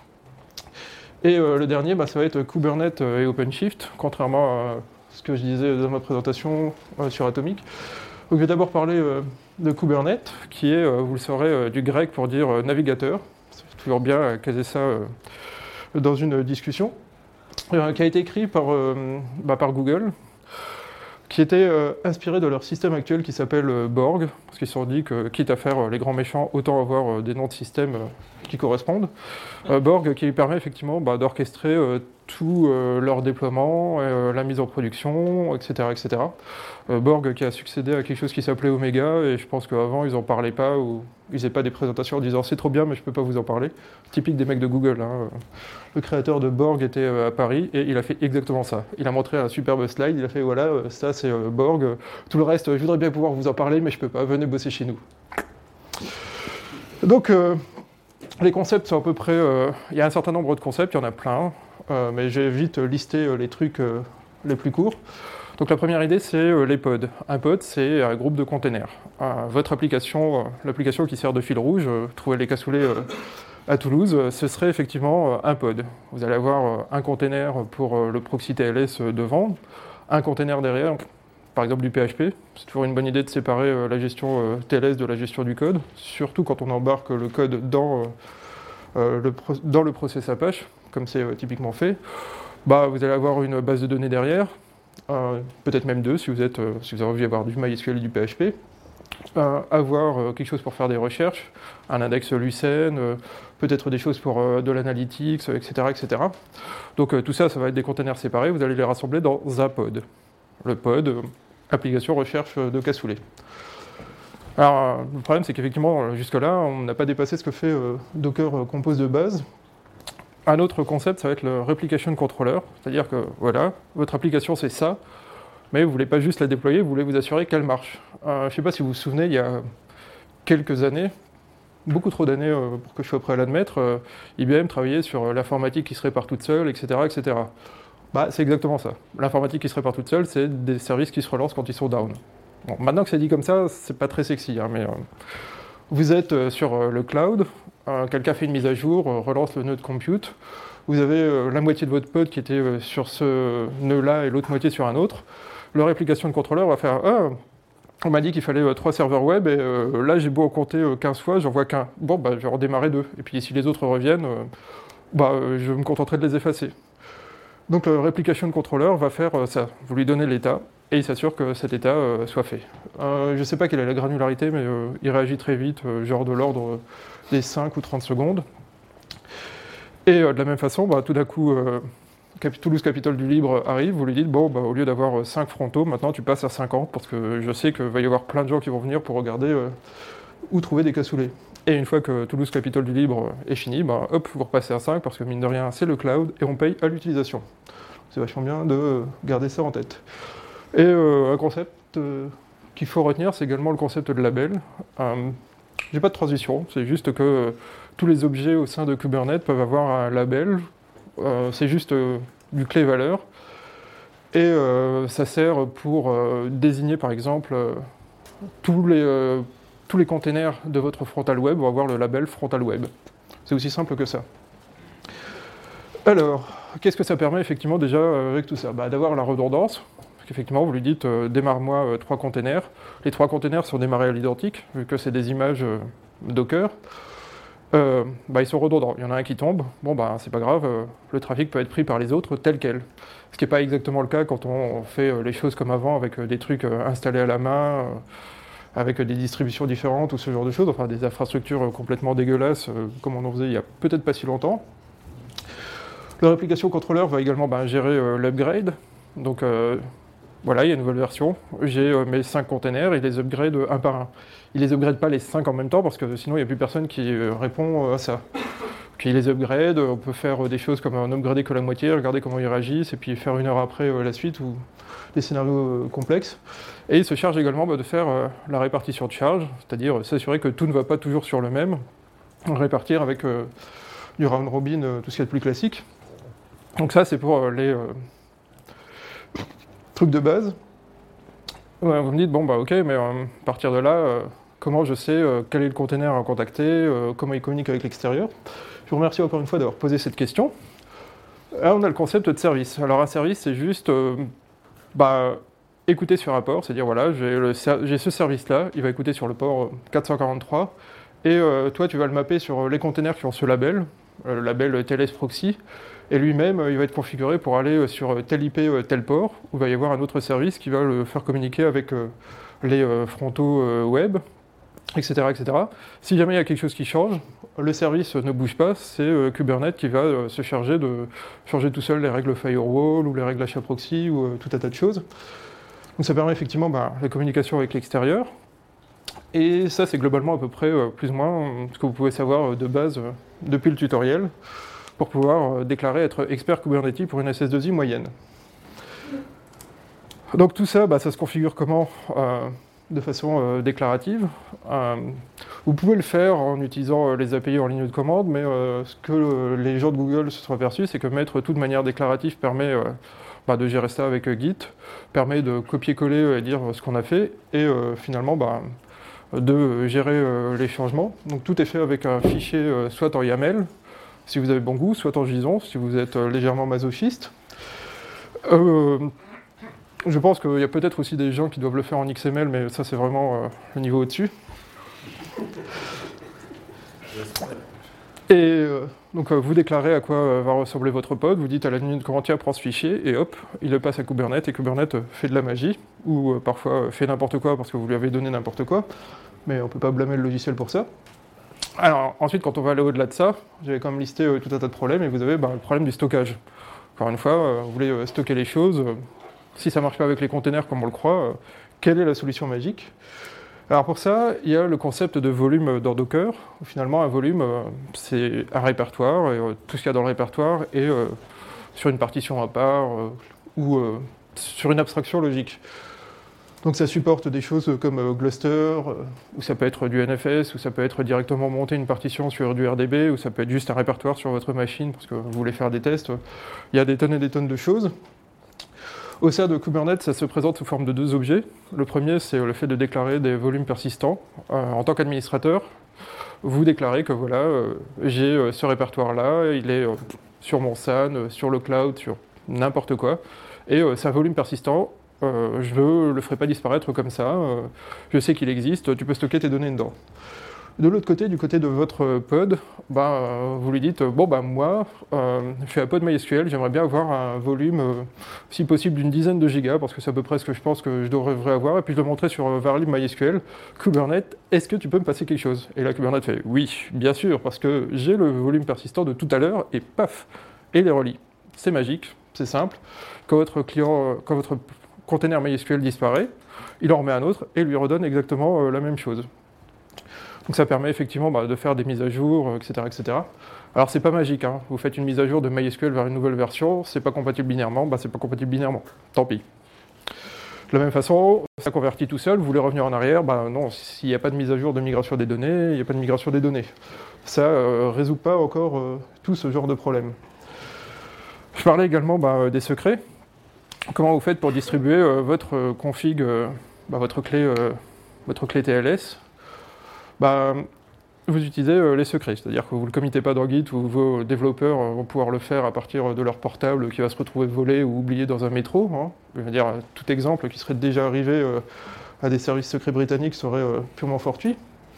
Speaker 1: Et euh, le dernier, bah, ça va être Kubernetes et OpenShift, contrairement à ce que je disais dans ma présentation euh, sur Atomic. Donc, je vais d'abord parler euh, de Kubernetes, qui est, euh, vous le saurez, euh, du grec pour dire euh, navigateur. C'est toujours bien à caser ça euh, dans une discussion. Euh, qui a été écrit par, euh, bah, par Google, qui était euh, inspiré de leur système actuel qui s'appelle euh, Borg, parce qu'ils se sont dit que, quitte à faire euh, les grands méchants, autant avoir euh, des noms de systèmes euh, qui correspondent. Euh, Borg qui permet effectivement bah, d'orchestrer euh, tout euh, leur déploiement, euh, la mise en production, et cetera, et cetera. Euh, Borg qui a succédé à quelque chose qui s'appelait Omega, et je pense qu'avant ils n'en parlaient pas, ou ils faisaient pas des présentations en disant c'est trop bien mais je peux pas vous en parler. Typique des mecs de Google. Hein. Le créateur de Borg était euh, à Paris, et il a fait exactement ça. Il a montré un superbe slide, il a fait voilà, euh, ça c'est euh, Borg, tout le reste, euh, je voudrais bien pouvoir vous en parler mais je peux pas, venez bosser chez nous. Donc, euh, les concepts sont à peu près... Euh, il y a un certain nombre de concepts, il y en a plein, euh, mais j'ai vite listé euh, les trucs euh, les plus courts. Donc la première idée, c'est euh, les pods. Un pod, c'est un groupe de containers. Euh, votre application, euh, l'application qui sert de fil rouge, euh, trouver les cassoulets euh, à Toulouse, euh, ce serait effectivement euh, un pod. Vous allez avoir euh, un container pour euh, le proxy T L S euh, devant, un container derrière, par exemple du P H P. C'est toujours une bonne idée de séparer euh, la gestion euh, T L S de la gestion du code, surtout quand on embarque le code dans, euh, euh, le, pro- dans le process Apache, comme c'est euh, typiquement fait. Bah, vous allez avoir une base de données derrière, euh, peut-être même deux si vous, êtes, euh, si vous avez envie d'avoir du MySQL et du P H P. Euh, avoir euh, quelque chose pour faire des recherches, un index Lucene, euh, peut-être des choses pour euh, de l'analytics, et cetera, et cetera. Donc euh, tout ça, ça va être des containers séparés, vous allez les rassembler dans un pod. Le pod, euh, application recherche de cassoulet. Alors, euh, le problème, c'est qu'effectivement, jusque-là, on n'a pas dépassé ce que fait euh, Docker euh, Compose de base. Un autre concept, ça va être le Replication Controller, c'est-à-dire que, voilà, votre application, c'est ça, mais vous ne voulez pas juste la déployer, vous voulez vous assurer qu'elle marche. Euh, je ne sais pas si vous vous souvenez, il y a quelques années, beaucoup trop d'années euh, pour que je sois prêt à l'admettre, euh, I B M travaillait sur l'informatique qui se répare toute seule, et cetera, et cetera. Bah, c'est exactement ça. L'informatique qui se répare toute seule, c'est des services qui se relancent quand ils sont down. Bon, maintenant que c'est dit comme ça, c'est pas très sexy, hein, mais euh, vous êtes euh, sur euh, le cloud, euh, quelqu'un fait une mise à jour, euh, relance le nœud de compute, vous avez euh, la moitié de votre pod qui était euh, sur ce nœud-là et l'autre moitié sur un autre. Leur application de contrôleur va faire ah, on m'a dit qu'il fallait euh, trois serveurs web et euh, là j'ai beau en compter euh, quinze fois, j'en vois qu'un. Bon, bah, je vais redémarrer deux. Et puis si les autres reviennent, euh, bah, euh, je me contenterai de les effacer. Donc le Replication Controller va faire euh, ça. Vous lui donnez l'état et il s'assure que cet état euh, soit fait. Euh, je ne sais pas quelle est la granularité, mais euh, il réagit très vite, euh, genre de l'ordre des cinq ou trente secondes. Et euh, de la même façon, bah, tout d'un coup, euh, Cap- Toulouse Capitole du Libre arrive, vous lui dites, bon, bah, au lieu d'avoir cinq frontaux, maintenant tu passes à cinquante, parce que je sais qu'il va y avoir plein de gens qui vont venir pour regarder euh, où trouver des cassoulets. Et une fois que Toulouse Capitole du Libre est fini, ben, hop, vous repassez à cinq, parce que mine de rien, c'est le cloud, et on paye à l'utilisation. C'est vachement bien de garder ça en tête. Et euh, un concept euh, qu'il faut retenir, c'est également le concept de label. Euh, j'ai pas de transition, c'est juste que euh, tous les objets au sein de Kubernetes peuvent avoir un label. Euh, c'est juste euh, du clé-valeur. Et euh, ça sert pour euh, désigner, par exemple, euh, tous les, euh, tous les containers de votre frontal web vont avoir le label frontal web. C'est aussi simple que ça. Alors, qu'est-ce que ça permet effectivement déjà euh, avec tout ça? Bah, d'avoir la redondance. Parce qu'effectivement, vous lui dites euh, démarre-moi euh, trois containers. Les trois containers sont démarrés à l'identique, vu que c'est des images euh, Docker. Euh, bah, ils sont redondants. Il y en a un qui tombe, bon bah c'est pas grave, euh, le trafic peut être pris par les autres tel quel. Ce qui n'est pas exactement le cas quand on fait euh, les choses comme avant avec euh, des trucs euh, installés à la main, euh, avec euh, des distributions différentes ou ce genre de choses, enfin des infrastructures euh, complètement dégueulasses euh, comme on en faisait il y a peut-être pas si longtemps. Le réplication controller va également bah, gérer euh, l'upgrade. Donc euh, voilà, il y a une nouvelle version. J'ai euh, mes cinq containers et les upgrade euh, un par un. Il les upgrade pas les cinq en même temps parce que sinon il n'y a plus personne qui euh, répond euh, à ça. Puis il les upgrade, on peut faire euh, des choses comme un upgrader que la moitié, regarder comment ils réagissent et puis faire une heure après euh, la suite ou des scénarios euh, complexes. Et il se charge également bah, de faire euh, la répartition de charge, c'est-à-dire euh, s'assurer que tout ne va pas toujours sur le même, répartir avec euh, du round robin, euh, tout ce qui est de plus classique. Donc ça, c'est pour euh, les euh, trucs de base. Ouais, vous me dites, bon, bah ok, mais euh, à partir de là, euh, comment je sais euh, quel est le container à contacter, euh, comment il communique avec l'extérieur? Je vous remercie encore une fois d'avoir posé cette question. Là, on a le concept de service. Alors, un service, c'est juste euh, bah, écouter sur un port, c'est-à-dire, voilà, j'ai, le, j'ai ce service-là, il va écouter sur le port quatre cent quarante-trois, et euh, toi, tu vas le mapper sur les containers qui ont ce label, euh, le label T L S Proxy. Et lui-même, il va être configuré pour aller sur tel I P, tel port, où il va y avoir un autre service qui va le faire communiquer avec les frontaux web, et cetera, et cetera. Si jamais il y a quelque chose qui change, le service ne bouge pas, c'est Kubernetes qui va se charger de changer tout seul les règles firewall, ou les règles achat proxy, ou tout un tas de choses. Donc ça permet effectivement bah, la communication avec l'extérieur. Et ça, c'est globalement à peu près, plus ou moins, ce que vous pouvez savoir de base depuis le tutoriel, pour pouvoir déclarer être expert Kubernetes pour une S S deux I moyenne. Donc tout ça, bah, ça se configure comment euh, de façon euh, déclarative. Euh, vous pouvez le faire en utilisant euh, les A P I en ligne de commande, mais euh, ce que euh, les gens de Google se sont aperçus, c'est que mettre tout de manière déclarative permet euh, bah, de gérer ça avec euh, Git, permet de copier-coller et dire ce qu'on a fait, et euh, finalement bah, de gérer euh, les changements. Donc tout est fait avec un fichier euh, soit en YAML, si vous avez bon goût, soit en JSON, si vous êtes légèrement masochiste. Euh, je pense qu'il y a peut-être aussi des gens qui doivent le faire en X M L, mais ça c'est vraiment euh, le niveau au-dessus. Et euh, donc euh, vous déclarez à quoi euh, va ressembler votre pod, vous dites à la ligne de commande tiens, prends ce fichier, et hop, il le passe à Kubernetes, et Kubernetes fait de la magie, ou euh, parfois fait n'importe quoi parce que vous lui avez donné n'importe quoi, mais on ne peut pas blâmer le logiciel pour ça. Alors ensuite, quand on va aller au-delà de ça, j'avais quand même listé euh, tout un tas de problèmes, et vous avez bah, le problème du stockage. Encore une fois, euh, vous voulez euh, stocker les choses, euh, si ça ne marche pas avec les containers comme on le croit, euh, quelle est la solution magique? Alors pour ça, il y a le concept de volume dans Docker. Finalement, un volume, euh, c'est un répertoire, et euh, tout ce qu'il y a dans le répertoire est euh, sur une partition à part, euh, ou euh, sur une abstraction logique. Donc ça supporte des choses comme euh, Gluster, euh, ou ça peut être du N F S, ou ça peut être directement monter une partition sur du R D B, ou ça peut être juste un répertoire sur votre machine parce que vous voulez faire des tests. Il y a des tonnes et des tonnes de choses. Au sein de Kubernetes, ça se présente sous forme de deux objets. Le premier, c'est le fait de déclarer des volumes persistants. Euh, en tant qu'administrateur, vous déclarez que voilà, euh, j'ai euh, ce répertoire-là, il est euh, sur mon S A N, euh, sur le cloud, sur n'importe quoi, et euh, c'est un volume persistant. Euh, je ne le ferai pas disparaître comme ça, euh, je sais qu'il existe, tu peux stocker tes données dedans. De l'autre côté, du côté de votre pod, bah, euh, vous lui dites, bon bah moi, euh, je fais un pod MySQL, j'aimerais bien avoir un volume, euh, si possible, d'une dizaine de gigas, parce que c'est à peu près ce que je pense que je devrais avoir, et puis je le montrer sur euh, Varlib MySQL, Kubernetes, est-ce que tu peux me passer quelque chose? Et là, Kubernetes fait, oui, bien sûr, parce que j'ai le volume persistant de tout à l'heure, et paf, et les relie. C'est magique, c'est simple. Quand votre client, euh, quand votre container MySQL disparaît, il en remet un autre et lui redonne exactement euh, la même chose. Donc ça permet effectivement bah, de faire des mises à jour, et cetera et cetera. Alors c'est pas magique, hein. Vous faites une mise à jour de MySQL vers une nouvelle version, c'est pas compatible binairement, bah c'est pas compatible binairement, tant pis. De la même façon, ça convertit tout seul, vous voulez revenir en arrière, bah non, s'il n'y a pas de mise à jour de migration des données, il n'y a pas de migration des données. Ça ne euh, résout pas encore euh, tout ce genre de problème. Je parlais également bah, des secrets. Comment vous faites pour distribuer euh, votre euh, config, euh, bah, votre, clé, euh, votre clé T L S bah, vous utilisez euh, les secrets, c'est-à-dire que vous ne le committez pas dans Git où vos développeurs euh, vont pouvoir le faire à partir de leur portable qui va se retrouver volé ou oublié dans un métro. Hein. Je veux dire, tout exemple qui serait déjà arrivé euh, à des services secrets britanniques serait euh, purement fortuit.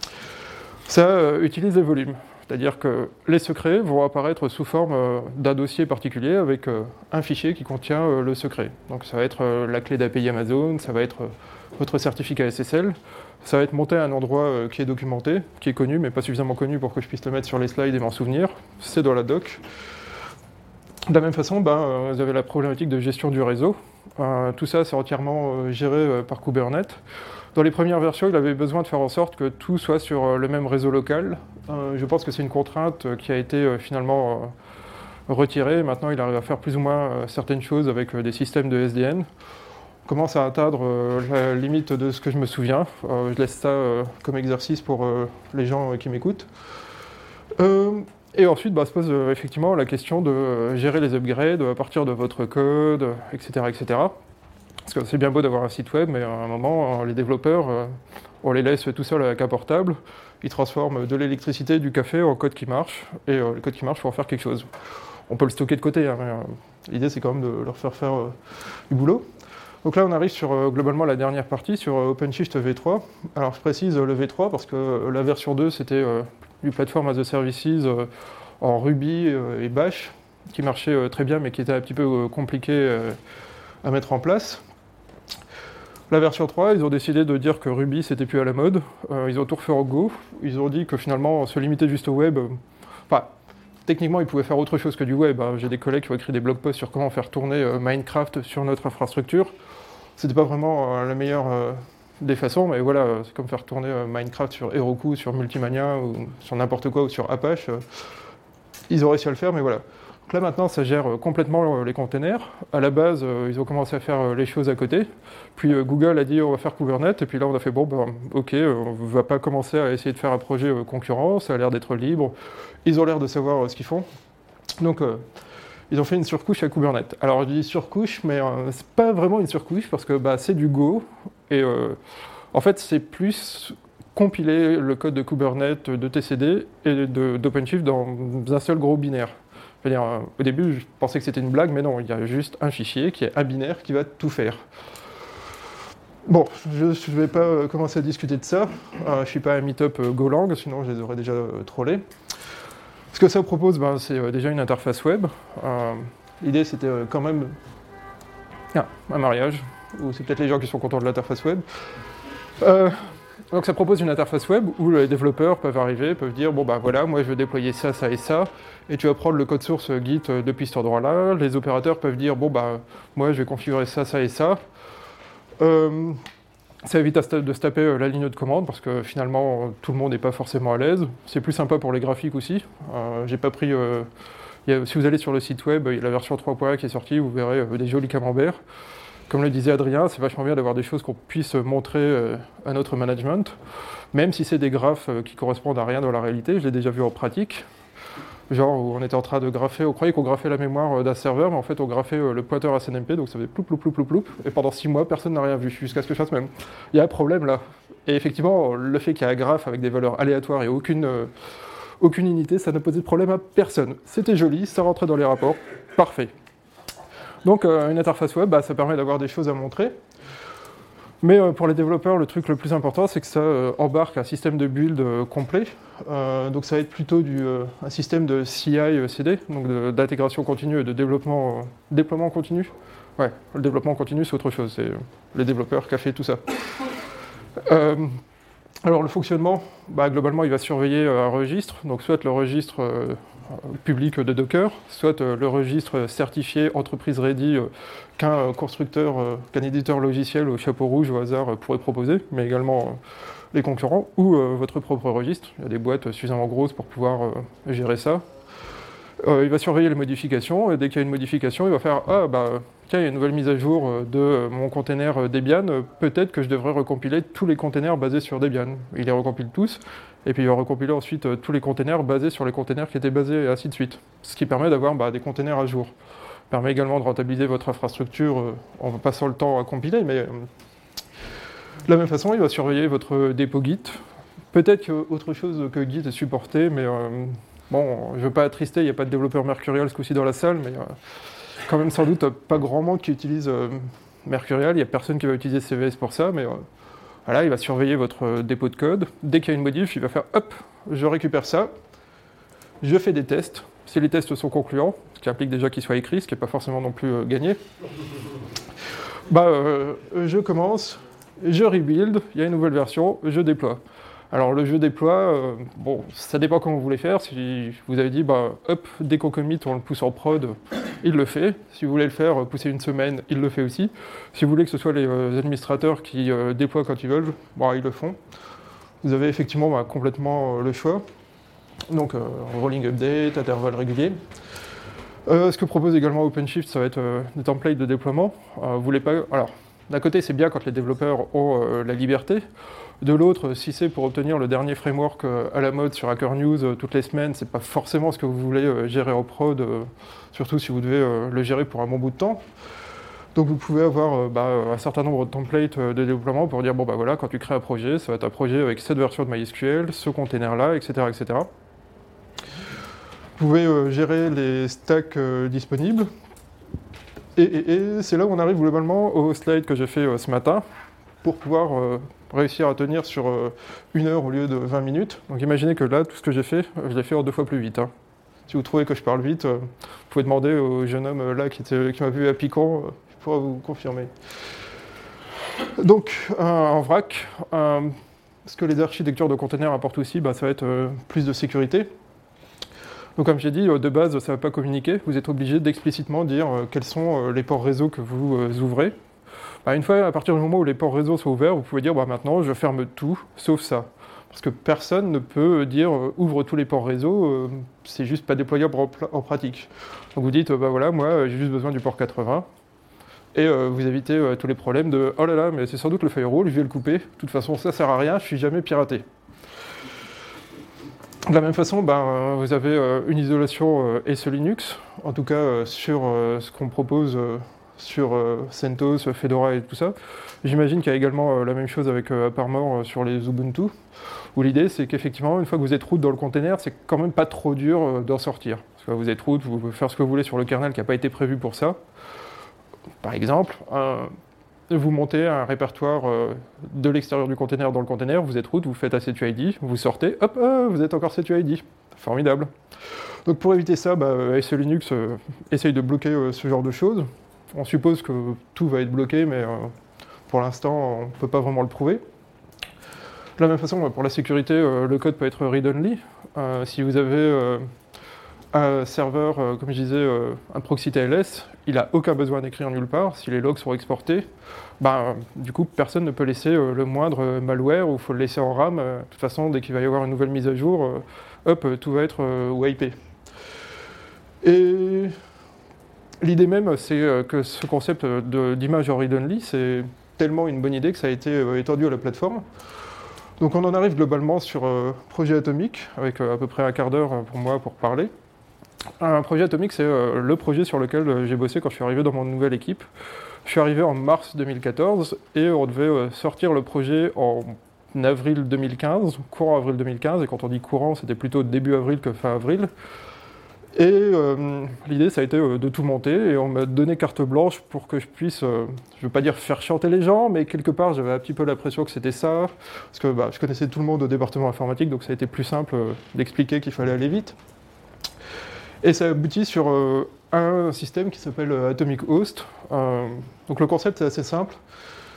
Speaker 1: Ça euh, utilise les volumes, c'est-à-dire que les secrets vont apparaître sous forme euh, d'un dossier particulier avec euh, un fichier qui contient euh, le secret. Donc ça va être euh, la clé d'A P I Amazon, ça va être euh, votre certificat S S L. Ça va être monté à un endroit euh, qui est documenté, qui est connu, mais pas suffisamment connu pour que je puisse le mettre sur les slides et m'en souvenir. C'est dans la doc. De la même façon, ben, euh, vous avez la problématique de gestion du réseau. Euh, tout ça, c'est entièrement euh, géré euh, par Kubernetes. Dans les premières versions, il avait besoin de faire en sorte que tout soit sur euh, le même réseau local. Euh, je pense que c'est une contrainte euh, qui a été euh, finalement euh, retirée. Maintenant, il arrive à faire plus ou moins euh, certaines choses avec euh, des systèmes de S D N. Commence à atteindre euh, la limite de ce que je me souviens. Euh, je laisse ça euh, comme exercice pour euh, les gens euh, qui m'écoutent. Euh, et ensuite, bah, se pose euh, effectivement la question de euh, gérer les upgrades à partir de votre code, et cetera, et cetera. Parce que c'est bien beau d'avoir un site web, mais à un moment, euh, les développeurs, euh, on les laisse tout seuls avec un portable. Ils transforment de l'électricité, du café en code qui marche. Et euh, le code qui marche, il faut en faire quelque chose. On peut le stocker de côté, hein, mais euh, l'idée, c'est quand même de leur faire faire euh, du boulot. Donc là, on arrive sur euh, globalement la dernière partie, sur euh, OpenShift V trois. Alors je précise euh, le V trois parce que euh, la version deux, c'était euh, du Platform as a Services euh, en Ruby euh, et Bash, qui marchait euh, très bien, mais qui était un petit peu euh, compliqué euh, à mettre en place. La version trois, ils ont décidé de dire que Ruby, c'était plus à la mode. Euh, ils ont tout refait en Go. Ils ont dit que finalement, se limiter juste au web... Euh, enfin, techniquement, ils pouvaient faire autre chose que du web. Hein. J'ai des collègues qui ont écrit des blog posts sur comment faire tourner euh, Minecraft sur notre infrastructure. C'était pas vraiment euh, la meilleure euh, des façons, mais voilà, euh, c'est comme faire tourner euh, Minecraft sur Heroku, sur Multimania, ou sur n'importe quoi, ou sur Apache. Euh, ils ont réussi à le faire, mais voilà. Donc là, maintenant, ça gère euh, complètement euh, les containers. À la base, euh, ils ont commencé à faire euh, les choses à côté. Puis euh, Google a dit, on va faire Kubernetes, et puis là, on a fait, bon, ben, ok, euh, on va pas commencer à essayer de faire un projet euh, concurrent, ça a l'air d'être libre. Ils ont l'air de savoir euh, ce qu'ils font. Donc... Euh, Ils ont fait une surcouche à Kubernetes. Alors je dis surcouche, mais euh, c'est pas vraiment une surcouche parce que bah, c'est du Go. Et euh, en fait, c'est plus compiler le code de Kubernetes, de T C D et d'OpenShift dans un seul gros binaire. Je veux dire, euh, au début, je pensais que c'était une blague, mais non, il y a juste un fichier qui est un binaire qui va tout faire. Bon, je ne vais pas euh, commencer à discuter de ça. Euh, je ne suis pas un meet-up euh, Golang, sinon je les aurais déjà euh, trollés. Ce que ça propose, ben, c'est euh, déjà une interface web. Euh, L'idée, c'était euh, quand même ah, un mariage, ou c'est peut-être les gens qui sont contents de l'interface web. Euh, donc ça propose une interface web où les développeurs peuvent arriver, peuvent dire, bon ben voilà, moi je veux déployer ça, ça et ça, et tu vas prendre le code source Git depuis cet endroit-là. Les opérateurs peuvent dire, bon ben moi je vais configurer ça, ça et ça. Euh, Ça évite de se taper la ligne de commande parce que finalement tout le monde n'est pas forcément à l'aise. C'est plus sympa pour les graphiques aussi. Euh, j'ai pas pris. Euh, y a, si vous allez sur le site web, il y a la version trois point un qui est sortie, vous verrez euh, des jolis camemberts. Comme le disait Adrien, c'est vachement bien d'avoir des choses qu'on puisse montrer euh, à notre management, même si c'est des graphes euh, qui correspondent à rien dans la réalité. Je l'ai déjà vu en pratique. Genre où on était en train de grapher, on croyait qu'on graphait la mémoire d'un serveur, mais en fait on graphait le pointeur S N M P, donc ça faisait ploup ploup ploup ploup ploup, et pendant six mois personne n'a rien vu, jusqu'à ce que je fasse même. Il y a un problème là. Et effectivement, le fait qu'il y ait un graphe avec des valeurs aléatoires et aucune, euh, aucune unité, ça ne posait de problème à personne. C'était joli, ça rentrait dans les rapports, parfait. Donc euh, une interface web, bah, ça permet d'avoir des choses à montrer. Mais euh, pour les développeurs, le truc le plus important, c'est que ça euh, embarque un système de build euh, complet. Euh, donc ça va être plutôt du, euh, un système de C I C D, donc d'intégration continue et de développement, euh, déploiement continu. Ouais, le développement continu, c'est autre chose. C'est les développeurs qui ont fait tout ça. Euh, Alors le fonctionnement, bah, globalement il va surveiller euh, un registre, donc soit le registre euh, public de Docker, soit euh, le registre certifié entreprise ready euh, qu'un euh, constructeur, euh, qu'un éditeur logiciel au chapeau rouge au hasard euh, pourrait proposer, mais également euh, les concurrents, ou euh, votre propre registre. Il y a des boîtes suffisamment grosses pour pouvoir euh, gérer ça. Euh, il va surveiller les modifications, et dès qu'il y a une modification, il va faire « Ah, bah, tiens, il y a une nouvelle mise à jour de mon container Debian, peut-être que je devrais recompiler tous les containers basés sur Debian. » Il les recompile tous, et puis il va recompiler ensuite tous les containers basés sur les containers qui étaient basés, et ainsi de suite. Ce qui permet d'avoir bah, des containers à jour. Ça permet également de rentabiliser votre infrastructure euh, en passant le temps à compiler, mais euh, de la même façon, il va surveiller votre dépôt Git. Peut-être qu'autre chose que Git est supporté, mais... Euh, Bon, je ne veux pas attrister, il n'y a pas de développeur Mercurial ce coup-ci dans la salle, mais euh, quand même sans doute pas grand monde qui utilise euh, Mercurial, il n'y a personne qui va utiliser C V S pour ça, mais euh, voilà, il va surveiller votre euh, dépôt de code. Dès qu'il y a une modif, il va faire hop, je récupère ça, je fais des tests. Si les tests sont concluants, ce qui implique déjà qu'ils soient écrits, ce qui n'est pas forcément non plus euh, gagné, bah, euh, je commence, je rebuild, il y a une nouvelle version, je déploie. Alors le jeu déploie, euh, bon, ça dépend comment vous voulez faire. Si vous avez dit, bah, hop, dès qu'on commit, on le pousse en prod, il le fait. Si vous voulez le faire pousser une semaine, il le fait aussi. Si vous voulez que ce soit les euh, administrateurs qui euh, déploient quand ils veulent, bah, ils le font. Vous avez effectivement bah, complètement euh, le choix. Donc euh, rolling update, intervalle régulier. Euh, ce que propose également OpenShift, ça va être euh, des templates de déploiement. Euh, vous voulez pas... Alors, d'un côté, c'est bien quand les développeurs ont euh, la liberté. De l'autre, si c'est pour obtenir le dernier framework euh, à la mode sur Hacker News euh, toutes les semaines, c'est pas forcément ce que vous voulez euh, gérer en prod, euh, surtout si vous devez euh, le gérer pour un bon bout de temps. Donc vous pouvez avoir euh, bah, un certain nombre de templates euh, de développement pour dire, bon bah voilà, quand tu crées un projet, ça va être un projet avec cette version de MySQL, ce container-là, et cetera, et cetera. Vous pouvez euh, gérer les stacks euh, disponibles. Et, et, et c'est là où on arrive globalement au slide que j'ai fait euh, ce matin, pour pouvoir euh, réussir à tenir sur euh, une heure au lieu de vingt minutes. Donc imaginez que là, tout ce que j'ai fait, je l'ai fait en deux fois plus vite. Hein. Si vous trouvez que je parle vite, euh, vous pouvez demander au jeune homme euh, là qui, était, qui m'a vu à Piquant, euh, il pourra vous confirmer. Donc, euh, en vrac, euh, ce que les architectures de containers apportent aussi, bah, ça va être euh, plus de sécurité. Donc comme j'ai dit, euh, de base, ça ne va pas communiquer. Vous êtes obligé d'explicitement dire euh, quels sont euh, les ports réseau que vous euh, ouvrez. Bah, une fois, à partir du moment où les ports réseau sont ouverts, vous pouvez dire bah, maintenant je ferme tout, sauf ça. Parce que personne ne peut dire euh, ouvre tous les ports réseau, euh, c'est juste pas déployable en, en pratique. Donc vous dites, euh, bah voilà, moi j'ai juste besoin du port quatre-vingts, et euh, vous évitez euh, tous les problèmes de oh là là, mais c'est sans doute le firewall, je vais le couper, de toute façon ça sert à rien, je suis jamais piraté. De la même façon, ben, vous avez euh, une isolation euh, S E Linux, en tout cas euh, sur euh, ce qu'on propose. Euh, sur euh, CentOS, Fedora et tout ça. J'imagine qu'il y a également euh, la même chose avec euh, Parmore euh, sur les Ubuntu, où l'idée c'est qu'effectivement, une fois que vous êtes root dans le container, c'est quand même pas trop dur euh, d'en sortir. Parce que vous êtes root, vous pouvez faire ce que vous voulez sur le kernel qui n'a pas été prévu pour ça. Par exemple, euh, vous montez un répertoire euh, de l'extérieur du container dans le container, vous êtes root, vous faites un C deux I D, vous sortez, hop, euh, vous êtes encore C deux I D. Formidable. Donc pour éviter ça, bah, S E Linux euh, essaye de bloquer euh, ce genre de choses. On suppose que tout va être bloqué, mais euh, pour l'instant, on ne peut pas vraiment le prouver. De la même façon, pour la sécurité, euh, le code peut être read-only. Euh, si vous avez euh, un serveur, euh, comme je disais, euh, un proxy T L S, il n'a aucun besoin d'écrire nulle part. Si les logs sont exportés, ben, du coup, personne ne peut laisser euh, le moindre malware, ou il faut le laisser en RAM. Euh, de toute façon, dès qu'il va y avoir une nouvelle mise à jour, euh, hop, tout va être euh, wipé. Et... l'idée même, c'est que ce concept d'image en read-only, c'est tellement une bonne idée que ça a été étendu à la plateforme. Donc on en arrive globalement sur euh, Projet Atomic, avec euh, à peu près un quart d'heure pour moi pour parler. Un projet Atomic, c'est euh, le projet sur lequel euh, j'ai bossé quand je suis arrivé dans mon nouvelle équipe. Je suis arrivé en mars deux mille quatorze et on devait euh, sortir le projet en avril deux mille quinze, courant avril deux mille quinze, et quand on dit courant, c'était plutôt début avril que fin avril. Et euh, l'idée, ça a été euh, de tout monter, et on m'a donné carte blanche pour que je puisse, euh, je ne veux pas dire faire chanter les gens, mais quelque part, j'avais un petit peu l'impression que c'était ça, parce que bah, je connaissais tout le monde au département informatique, donc ça a été plus simple euh, d'expliquer qu'il fallait aller vite. Et ça aboutit sur euh, un système qui s'appelle Atomic Host. Euh, donc le concept est assez simple.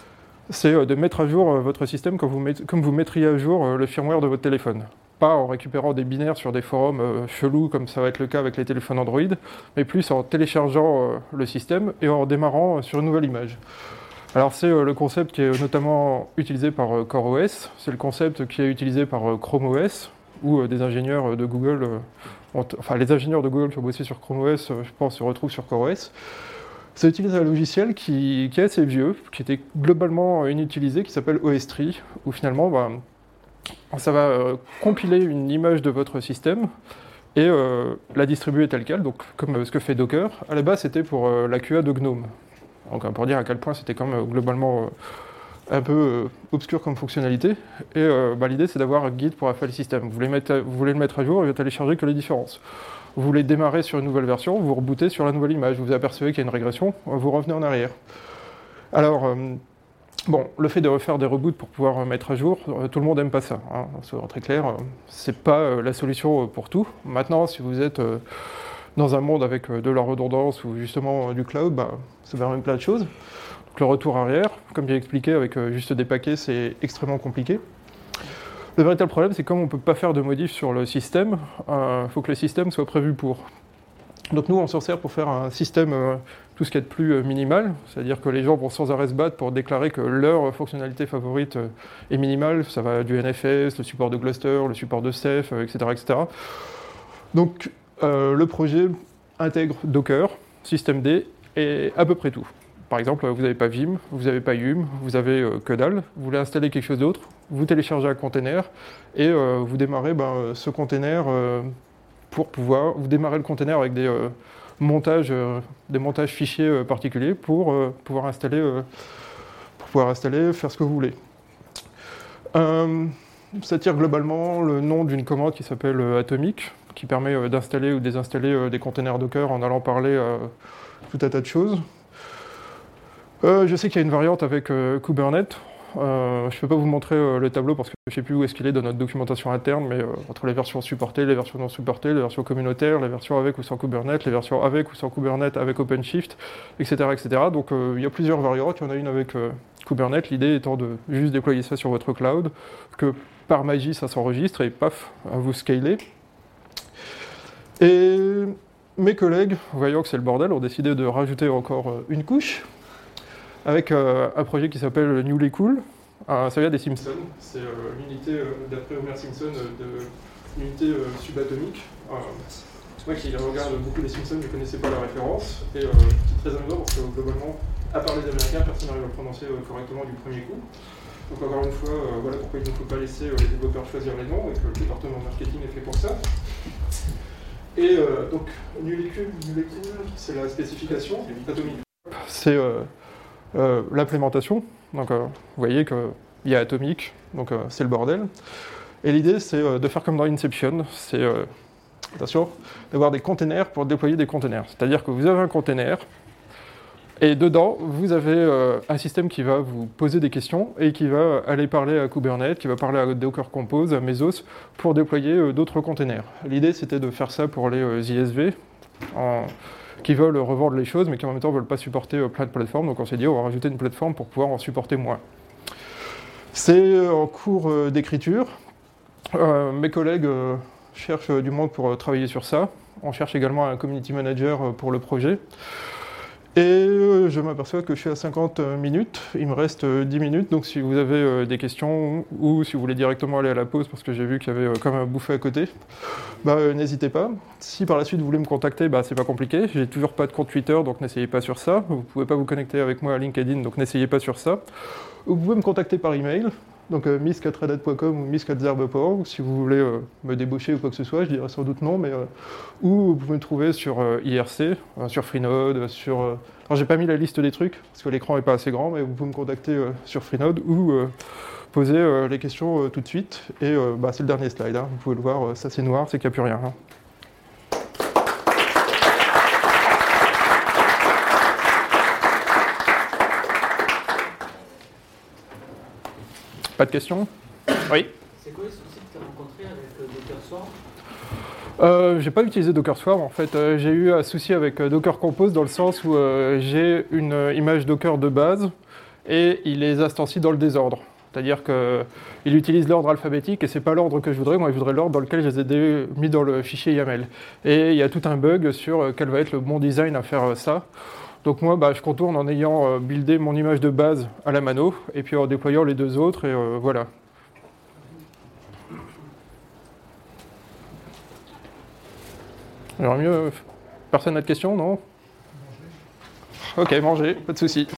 Speaker 1: c'est de mettre à jour votre système comme vous, met, comme vous mettriez à jour le firmware de votre téléphone. Pas en récupérant des binaires sur des forums euh, chelous, comme ça va être le cas avec les téléphones Android, mais plus en téléchargeant euh, le système et en démarrant euh, sur une nouvelle image. Alors c'est euh, le concept qui est notamment utilisé par euh, CoreOS, c'est le concept qui est utilisé par euh, ChromeOS, où euh, des ingénieurs de Google, euh, ont, enfin les ingénieurs de Google qui ont bossé sur ChromeOS, euh, je pense, se retrouvent sur CoreOS. Ça utilise un logiciel qui, qui est assez vieux, qui était globalement inutilisé, qui s'appelle O S trois, où finalement, bah, ça va euh, compiler une image de votre système et euh, la distribuer telle quelle, donc comme euh, ce que fait Docker. À la base, c'était pour euh, la Q A de GNOME. Donc pour dire à quel point c'était quand même euh, globalement euh, un peu euh, obscur comme fonctionnalité. Et euh, bah, l'idée, c'est d'avoir un guide pour un file system. Vous voulez, mettre, vous voulez le mettre à jour et télécharger que les différences. Vous voulez démarrer sur une nouvelle version, vous rebootez sur la nouvelle image. Vous vous apercevez qu'il y a une régression, vous revenez en arrière. Alors... Euh, Bon, le fait de refaire des reboots pour pouvoir mettre à jour, euh, tout le monde n'aime pas ça. Hein, c'est très clair, euh, c'est pas euh, la solution pour tout. Maintenant, si vous êtes euh, dans un monde avec euh, de la redondance ou justement euh, du cloud, bah, ça permet plein de choses. Donc, le retour arrière, comme j'ai expliqué, avec euh, juste des paquets, c'est extrêmement compliqué. Le véritable problème, c'est que comme on ne peut pas faire de modifs sur le système, il euh, faut que le système soit prévu pour. Donc nous, on s'en sert pour faire un système, euh, tout ce qui est de plus euh, minimal, c'est-à-dire que les gens vont sans arrêt se battre pour déclarer que leur fonctionnalité favorite euh, est minimale. Ça va du N F S, le support de Gluster, le support de Ceph, euh, et cetera, et cetera. Donc euh, le projet intègre Docker, systemd et à peu près tout. Par exemple, vous n'avez pas Vim, vous n'avez pas Yum, vous avez euh, que dalle, vous voulez installer quelque chose d'autre, vous téléchargez un container et euh, vous démarrez ben, ce container euh, pour pouvoir vous démarrer le container avec des euh, montages, euh, des montages fichiers euh, particuliers pour euh, pouvoir installer, euh, pour pouvoir installer, faire ce que vous voulez. Euh, ça tire globalement le nom d'une commande qui s'appelle euh, Atomic, qui permet euh, d'installer ou désinstaller euh, des containers Docker en allant parler à tout un tas de choses. Euh, je sais qu'il y a une variante avec euh, Kubernetes. Euh, je ne peux pas vous montrer euh, le tableau parce que je ne sais plus où est-ce qu'il est dans notre documentation interne, mais euh, entre les versions supportées, les versions non supportées, les versions communautaires, les versions avec ou sans Kubernetes, les versions avec ou sans Kubernetes, avec OpenShift, et cetera et cetera. Donc euh, il y a plusieurs variantes, il y en a une avec euh, Kubernetes, l'idée étant de juste déployer ça sur votre cloud, que par magie ça s'enregistre et paf, vous scalez. Et mes collègues, voyant que c'est le bordel, ont décidé de rajouter encore euh, une couche, avec euh, un projet qui s'appelle Newly Cool. Euh, ça vient des Simpsons, c'est euh, l'unité, euh, d'après Homer Simpson, euh, de l'unité euh, subatomique. Euh, moi qui regarde beaucoup les Simpsons, je ne connaissais pas la référence, et euh, c'est très amusant parce que globalement, à part les Américains, personne n'arrive à le prononcer euh, correctement du premier coup. Donc encore une fois, euh, voilà pourquoi il ne faut pas laisser euh, les développeurs choisir les noms, et que le département marketing est fait pour ça. Et euh, donc, Newly Cool, c'est la spécification atomique. C'est euh, Euh, l'implémentation, donc euh, vous voyez qu'il y a Atomic, donc euh, c'est le bordel. Et l'idée c'est euh, de faire comme dans Inception, c'est, euh, attention, d'avoir des containers pour déployer des containers. C'est-à-dire que vous avez un container, et dedans, vous avez euh, un système qui va vous poser des questions, et qui va aller parler à Kubernetes, qui va parler à Docker Compose, à Mesos, pour déployer euh, d'autres containers. L'idée c'était de faire ça pour les euh, I S V, en... qui veulent revendre les choses, mais qui en même temps ne veulent pas supporter euh, plein de plateformes. Donc on s'est dit, on va rajouter une plateforme pour pouvoir en supporter moins. C'est en cours euh, d'écriture. Euh, mes collègues euh, cherchent euh, du monde pour euh, travailler sur ça. On cherche également un community manager euh, pour le projet. Et euh, je m'aperçois que je suis à cinquante minutes, il me reste euh, dix minutes, donc si vous avez euh, des questions ou si vous voulez directement aller à la pause parce que j'ai vu qu'il y avait euh, comme un bouffet à côté, bah, euh, n'hésitez pas. Si par la suite vous voulez me contacter, bah, c'est pas compliqué, j'ai toujours pas de compte Twitter donc n'essayez pas sur ça, vous pouvez pas vous connecter avec moi à LinkedIn donc n'essayez pas sur ça. Vous pouvez me contacter par email, donc euh, misk arobase red hat point com ou misk arobase zerbe point org, si vous voulez euh, me débaucher ou quoi que ce soit, je dirais sans doute non, mais euh, ou vous pouvez me trouver sur euh, I R C, euh, sur Freenode, sur... Euh... Alors j'ai pas mis la liste des trucs, parce que l'écran est pas assez grand, mais vous pouvez me contacter euh, sur Freenode ou euh, poser euh, les questions euh, tout de suite, et euh, bah, c'est le dernier slide, hein. Vous pouvez le voir, euh, ça c'est noir, c'est qu'il n'y a plus rien. Hein. Pas de questions? Oui.
Speaker 2: C'est quoi les soucis que tu as rencontrés avec euh, Docker Swarm?
Speaker 1: euh, J'ai pas utilisé Docker Swarm en fait. Euh, j'ai eu un souci avec euh, Docker Compose dans le sens où euh, j'ai une euh, image Docker de base et il les instancie dans le désordre. C'est-à-dire qu'il utilise l'ordre alphabétique et c'est pas l'ordre que je voudrais, moi je voudrais l'ordre dans lequel je les ai dé- mis dans le fichier YAML. Et il y a tout un bug sur quel va être le bon design à faire ça. Donc moi bah, je contourne en ayant buildé mon image de base à la mano et puis en déployant les deux autres et euh, voilà. Alors mieux, personne n'a de questions, non? Ok, manger, pas de souci.